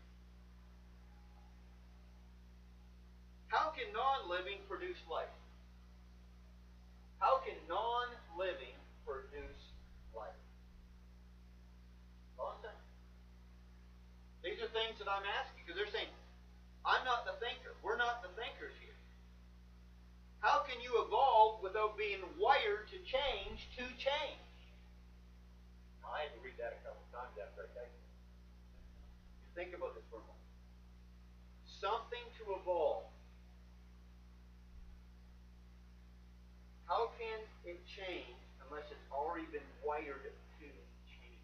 How can non-living produce life? How can non-living produce life? All I'm saying. These are things that I'm asking because they're saying, I'm not the thinker. We're not the thinkers here. How can you evolve without being wired to change to change? Now, I had to read that a couple of times after I typed it. Think about this for a moment. Something to evolve. How can it change unless it's already been wired to change?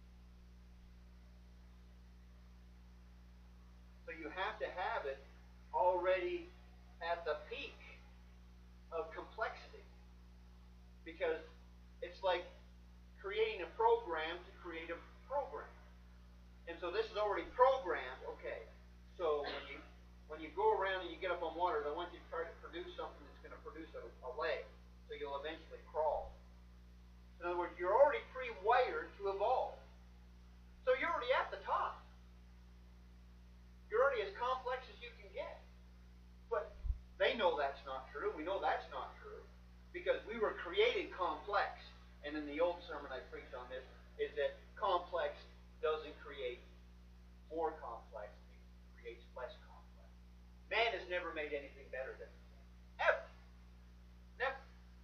So you have to have it already at the peak of complexity. Because it's like creating a program to create a program. And so this is already programmed, okay. So when you go around and you get up on water, I want you to try to produce something that's going to produce a leg. So you'll eventually crawl. In other words, you're already pre-wired to evolve. So you're already at the top. You're already as complex as you can get. But they know that's not true. We know that's not true. Because we were created complex. And in the old sermon I preached on this, is that complex doesn't create more complex. It creates less complex. Man has never made anything better than himself. Ever. Never.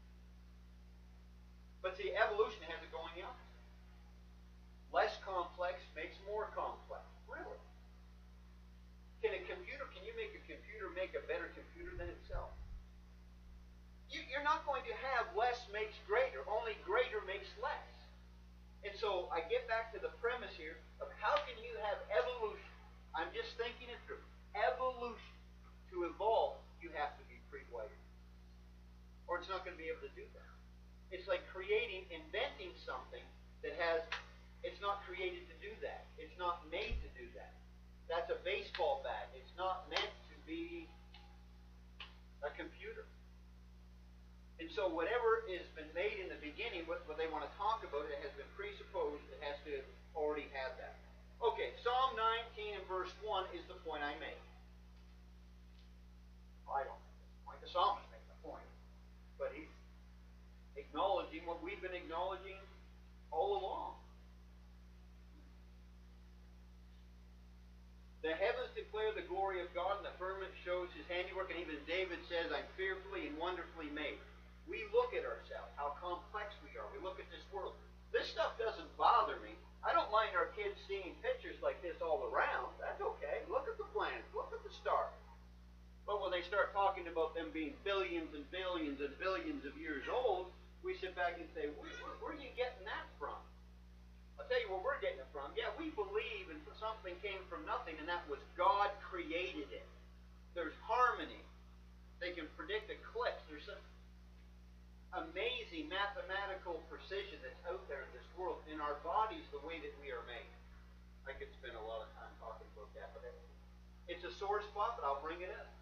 But see, evolution has it going the opposite. Less complex makes more complex. Really? Can you make a computer make a better computer than itself? You're not going to have less makes greater. Only greater makes less. And so I get back to the premise here of how can you have evolution? I'm just thinking it through. Evolution. To evolve, you have to be pre-wired. Or it's not going to be able to do that. It's like inventing something that it's not created to do that. It's not made to do that. That's a baseball bat. It's not meant to be a computer. And so whatever has been made in the beginning, what they want to talk about, it has been presupposed, it has to already have that. Okay, Psalm 19 and verse 1 is the point I make. I don't make the point. The psalmist makes the point. But he's acknowledging what we've been acknowledging all along. The heavens declare the glory of God, and the firmament shows his handiwork. And even David they start talking about them being billions and billions and billions of years old, we sit back and say, where are you getting that from? I'll tell you where we're getting it from. Yeah, we believe in something came from nothing, and that was God created it. There's harmony. They can predict eclipse. There's some amazing mathematical precision that's out there in this world, in our bodies, the way that we are made. I could spend a lot of time talking about that, but it's a sore spot, but I'll bring it up.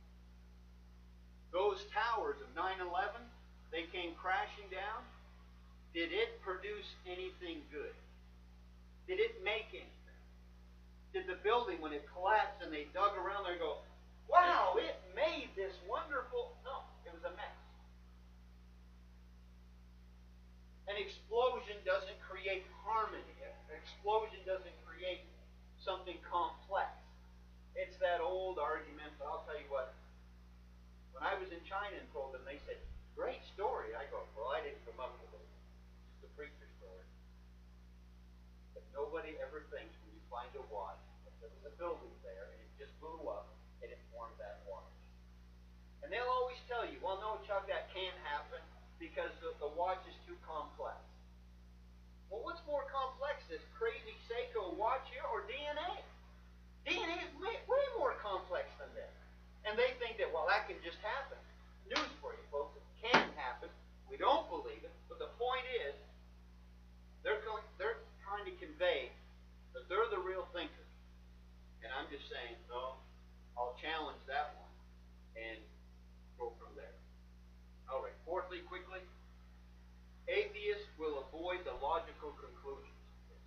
Those towers of 9/11, they came crashing down. Did it produce anything good? Did it make anything? Did the building, when it collapsed and they dug around there, go, wow, it made this wonderful... No, it was a mess. An explosion doesn't create harmony. An explosion doesn't create something complex. It's that old argument, but I'll tell you what. When I was in China and told them, they said, great story. I go, well, I didn't come up with it. It's a preacher story. But nobody ever thinks when you find a watch, that there was a building there and it just blew up and it formed that watch. And they'll always tell you, well, no, Chuck, that can't happen because the watch is too complex. Well, what's more complex, this crazy Seiko watch here or DNA? DNA is way more complex than this. And they think that, well, that can just happen. News for you, folks. It can happen. We don't believe it. But the point is, they're trying to convey that they're the real thinkers. And I'm just saying, no, I'll challenge that one and go from there. All right, fourthly, quickly, atheists will avoid the logical conclusions of this.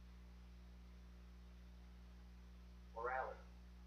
Morality.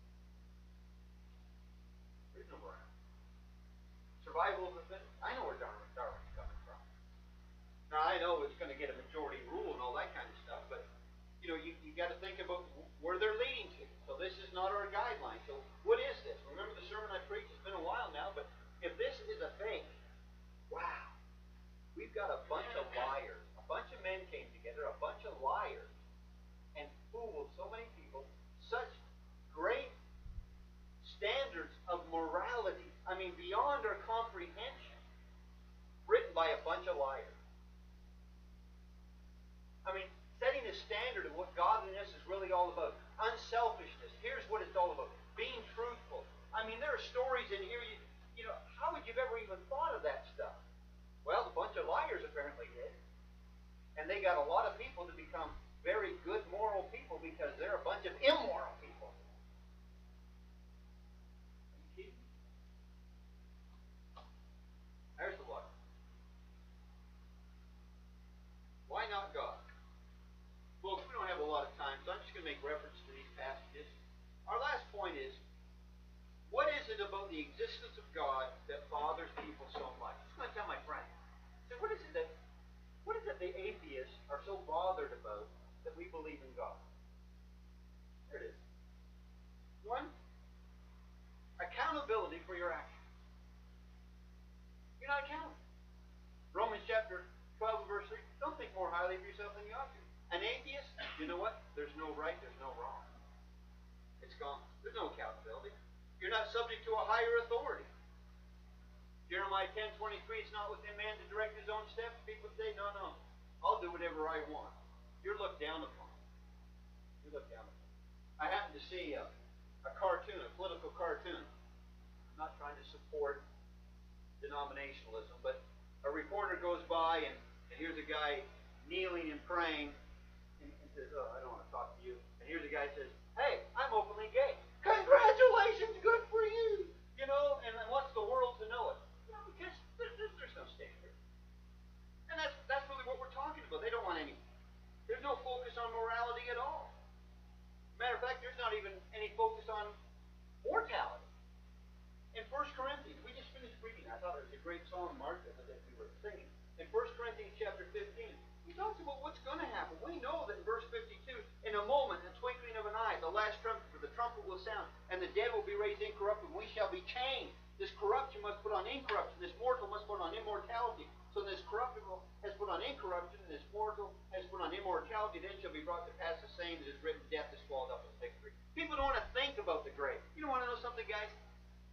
There's no morality. Survival of the fittest. I know where Darwin's coming from. Now, I know it's going to get a majority rule and all that kind of stuff, but you got to think about where they're leading to. So this is not our guideline. So what is this? Remember the sermon I preached? It's been a while now, but if this is a fake, wow, we've got a bunch of liars. A bunch of men came together, a bunch of liars, and fooled so many people. Such great standards of morality. I mean, beyond our comprehension. Written by a bunch of liars. I mean, setting a standard of what godliness is really all about. Unselfishness. Here's what it's all about. Being truthful. I mean, there are stories in here, how would you have ever even thought of that stuff? Well, a bunch of liars apparently did. And they got a lot of people to become very good moral people because they're a bunch of immoral people. Are you kidding? There's the one. Why not God? Folks, we don't have a lot of time, so I'm just going to make reference to these passages. Our last point is, what is it about the existence of God that bothers people so much? I'm just going to tell my friend. So what is it that the atheists are so bothered about that we believe in God? Here it is. One, accountability for your actions. You're not accountable. Romans chapter 12 verse 3. Don't think more highly of yourself than you ought to. An atheist, you know what? There's no right, there's no wrong. It's gone. There's no accountability. You're not subject to a higher authority. Jeremiah 10:23, it's not within man to direct his own steps. People say, no, I'll do whatever I want. You're looked down upon. You're looked down upon. I happened to see a cartoon, a political cartoon. I'm not trying to support denominationalism, but a reporter goes by and here's a guy kneeling and praying and says, oh, I don't want to talk to you. And here's a guy who says, hey, I'm openly gay. Congratulations, good for you. And then what's the world to know it? Because there's no standard. And that's really what we're talking about. They don't want any. There's no focus on morality at all. Matter of fact, there's not even any focus on mortality. In 1 Corinthians, we just finished reading. I thought it was a great song, Martha, that we were singing. In 1 Corinthians chapter 15, he talks about what's going to happen. We know that in verse 52, in a moment, in the twinkling of an eye, the last trumpet, for the trumpet will sound, and the dead will be raised incorruptible. We shall be changed. This corruption must put on incorruption. This mortal must put on immortality. So this corruptible has put on incorruption, and this mortal has put on immortality. Then shall be brought to pass the same that is written, death is swallowed up in victory. People don't want to think about the grave. You don't want to know something, guys?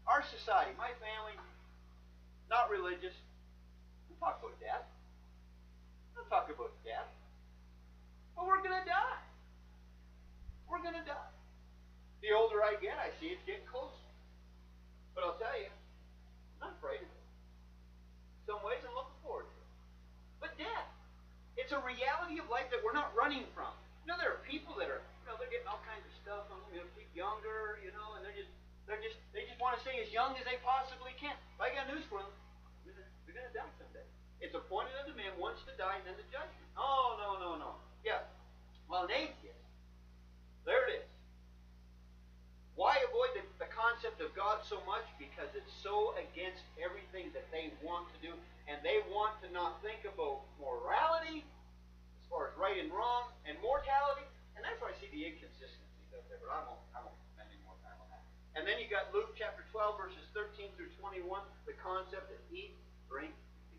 our society, my family, not religious, we talk about death. We don't talk about death. But we're going to die. We're going to die. The older I get, I see it's getting closer. But I'll tell you, I'm not afraid of it. In some ways, I'm looking forward to it. But death, it's a reality of life that we're not running from. You know, there are people that are, they're getting all kinds of stuff on them, keep younger, and they just want to stay as young as they possibly can. But I got news for them. They're going to die someday. It's appointed unto man once to die and then the judgment. Oh, no. Yeah. Well, an atheist, there it is. Why avoid the concept of God so much? Because it's so against everything that they want to do. And they want to not think about morality, as far as right and wrong, and mortality. And that's why I see the inconsistencies out there. But I won't spend any more time on that. And then you got Luke chapter 12, verses 13 through 21, the concept of eat, drink, feed.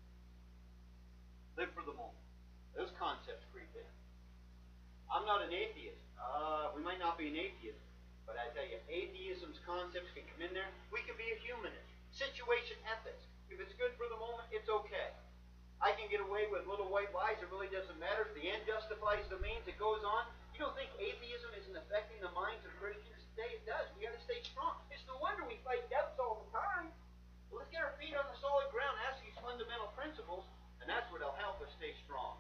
Live for the moment. Those concepts creep in. I'm not an atheist. We might not be an atheist. But I tell you, atheism's concepts can come in there. We can be a humanist. Situation ethics. If it's good for the moment, it's okay. I can get away with little white lies. It really doesn't matter. If the end justifies the means, it goes on. You don't think atheism isn't affecting the minds of Christians today? It does. We got to stay strong. It's no wonder we fight doubts all the time. Well, let's get our feet on the solid ground, ask these fundamental principles, and that's what will help us stay strong.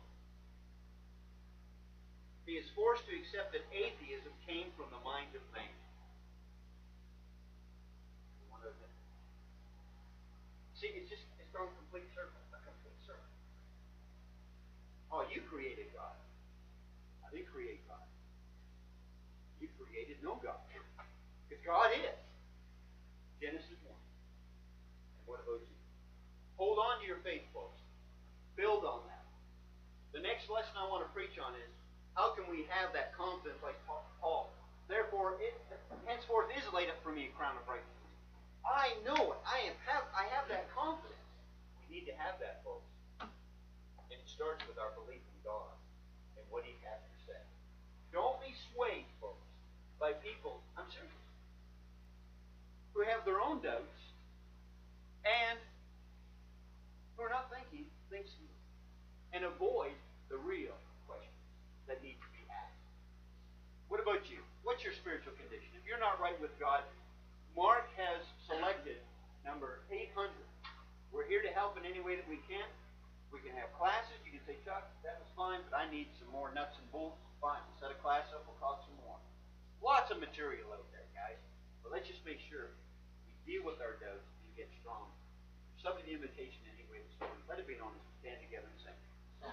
He is forced to accept that atheism came from the mind of man. See, it's gone complete circle, a complete circle. Oh, you created God. I didn't create God. You created no God. Because God is. Genesis 1. And what about you? Hold on to your faith, folks. Build on that. The next lesson I want to preach on is, how can we have that confidence like Paul? Therefore, henceforth is laid up for me a crown of righteousness. I know it. I have that confidence. We need to have that, folks. And it starts with our belief in God and what He has to say. Don't be swayed, folks, by people, I'm serious, who have their own doubts and who are not thinking things through, and avoid the real questions that need to be asked. What about you? What's your spiritual condition? If you're not right with God, Mark has selected number 800. We're here to help in any way that we can. We can have classes. You can say, Chuck, that was fine, but I need some more nuts and bolts. Fine. We'll set a class up. We'll cost some more. Lots of material out there, guys. But let's just make sure we deal with our doubts and get strong. Some of the invitation anyway. So let it be known as we stand together and sing.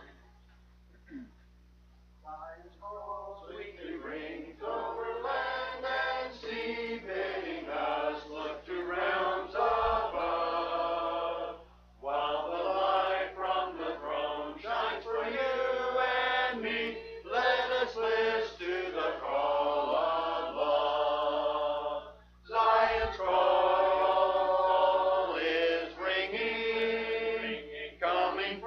Zion's call sweetly rings over land and sea, bidding us look to realms above. While the light from the throne shines for you and me, let us listen to the call of love. Zion's call is ringing, coming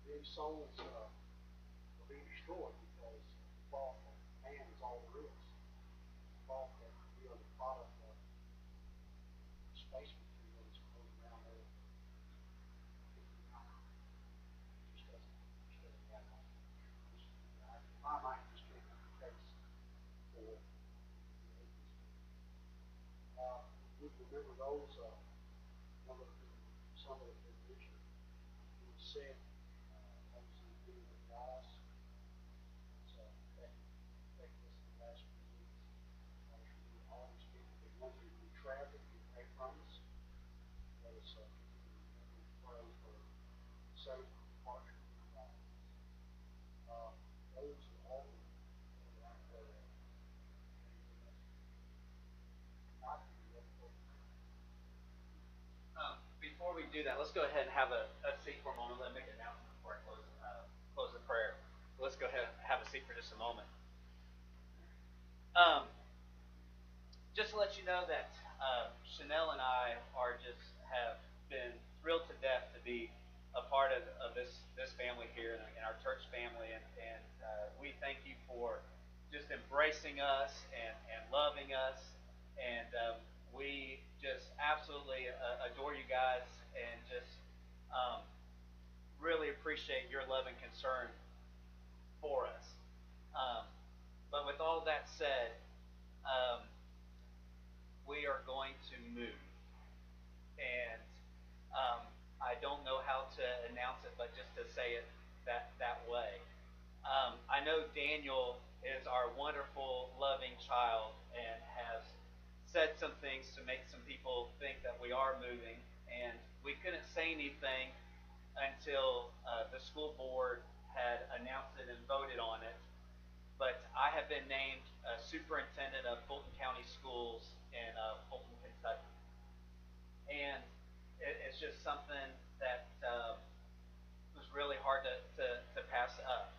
these souls are being destroyed because the thought that man is all there is. The thought that we are the product of space material that's floating around there. Just doesn't add up. My mind just can't make a case for the atheist. We remember those, some of the vision who said, those who do the guys. So, that this the last few weeks. All these people, they want you to be traveling, you pray from us. Let us pray for safe departure from the lives. Those who all not Before we do that, let's go ahead and have a seat for a moment. Let me make an announcement before I close the prayer. Let's go ahead and have a seat for just a moment. Just to let you know that Chanel and I have been thrilled to death to be a part of this family here in our church family, and we thank you for just embracing us and loving us, and we just absolutely adore you guys and just really appreciate your love and concern for us. But with all that said, we are going to move. And I don't know how to announce it, but just to say it that way. I know Daniel is our wonderful, loving child and has said some things to make some people think that we are moving. And we couldn't say anything until the school board had announced it and voted on it. But I have been named superintendent of Fulton County Schools in Fulton, Kentucky. And it's just something that was really hard to pass up.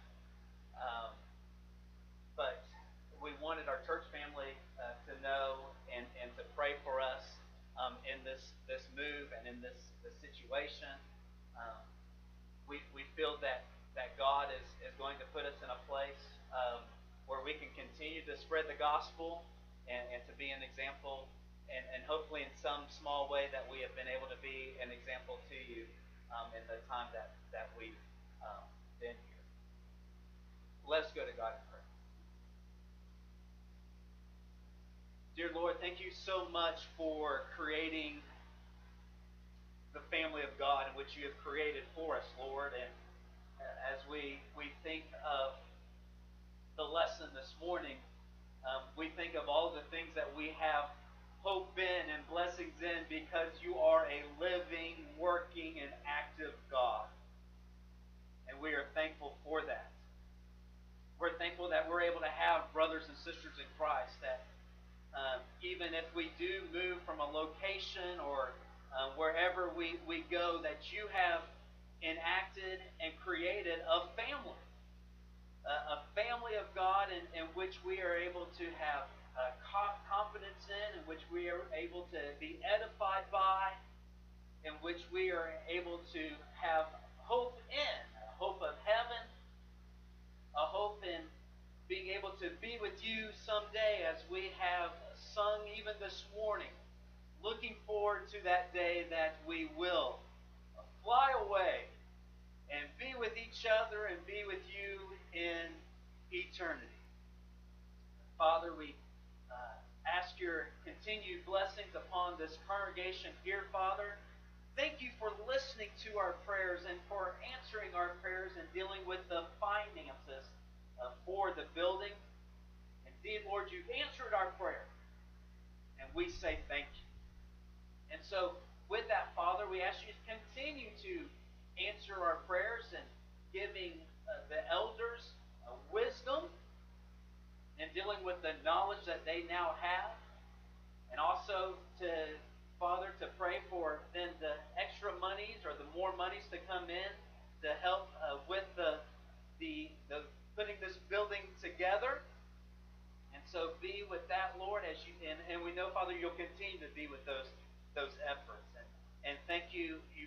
But we wanted our church family to know and to pray for us in this move and in this situation. We feel that God is going to put us in a place where we can continue to spread the gospel and to be an example, and hopefully in some small way that we have been able to be an example to you in the time that we've been here. Let's go to God in prayer. Dear Lord, thank you so much for creating the family of God in which you have created for us, Lord. And as we think of the lesson this morning, we think of all the things that we have hope in and blessings in because you are a living, working, and active God. And we are thankful for that. We're thankful that we're able to have brothers and sisters in Christ, that even if we do move from a location or wherever we go, that you have enacted and created a family of God in which we are able to have confidence in which we are able to be edified by, in which we are able to have hope in, a hope of heaven, a hope in being able to be with you someday, as we have sung even this morning, looking forward to that day that we will fly away and be with each other and be with you in eternity. Father, we ask your continued blessings upon this congregation here, Father. Thank you for listening to our prayers and for answering our prayers and dealing with the finances for the building. Indeed, Lord, you've answered our prayer, and we say thank you. And so, with that, Father, we ask you to continue to answer our prayers and giving the elders wisdom and dealing with the knowledge that they now have. And also Father, to pray for then the extra monies or the more monies to come in to help with the putting this building together. And so be with that, Lord, as you and we know, Father, you'll continue to be with those efforts. And thank you. You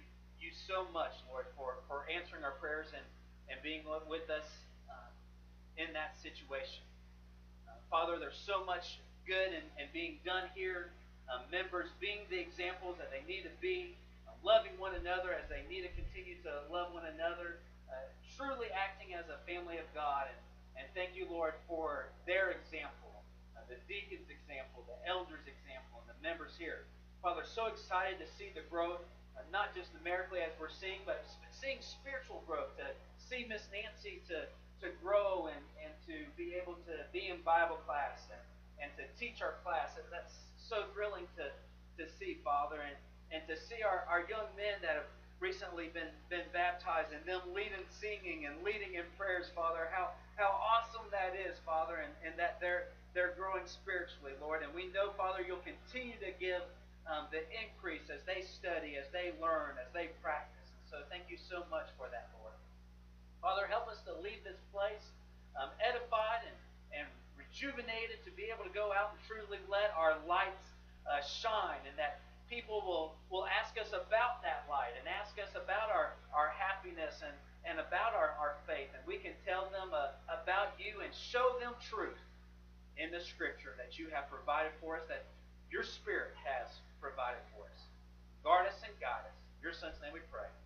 you so much, Lord, for answering our prayers and being with us in that situation. Father, there's so much good and being done here. Members being the examples that they need to be, loving one another as they need to continue to love one another, truly acting as a family of God. And thank you, Lord, for their example, the deacon's example, the elders' example, and the members here. Father, so excited to see the growth, not just numerically as we're seeing, but seeing spiritual growth, to see Miss Nancy to grow and to be able to be in Bible class and to teach our class. That's so thrilling to see, Father, and to see our young men that have recently been baptized and them leading singing and leading in prayers, Father. How awesome that is, Father, and that they're growing spiritually, Lord. And we know, Father, you'll continue to give the increase as they study, as they learn, as they practice. And so thank you so much for that, Lord. Father, help us to leave this place edified and rejuvenated, to be able to go out and truly let our lights shine, and that people will ask us about that light and ask us about our happiness and about our faith. And we can tell them about you and show them truth in the Scripture that you have provided for us, that your Spirit has provided for us. Guard us and guide us. In your Son's name we pray.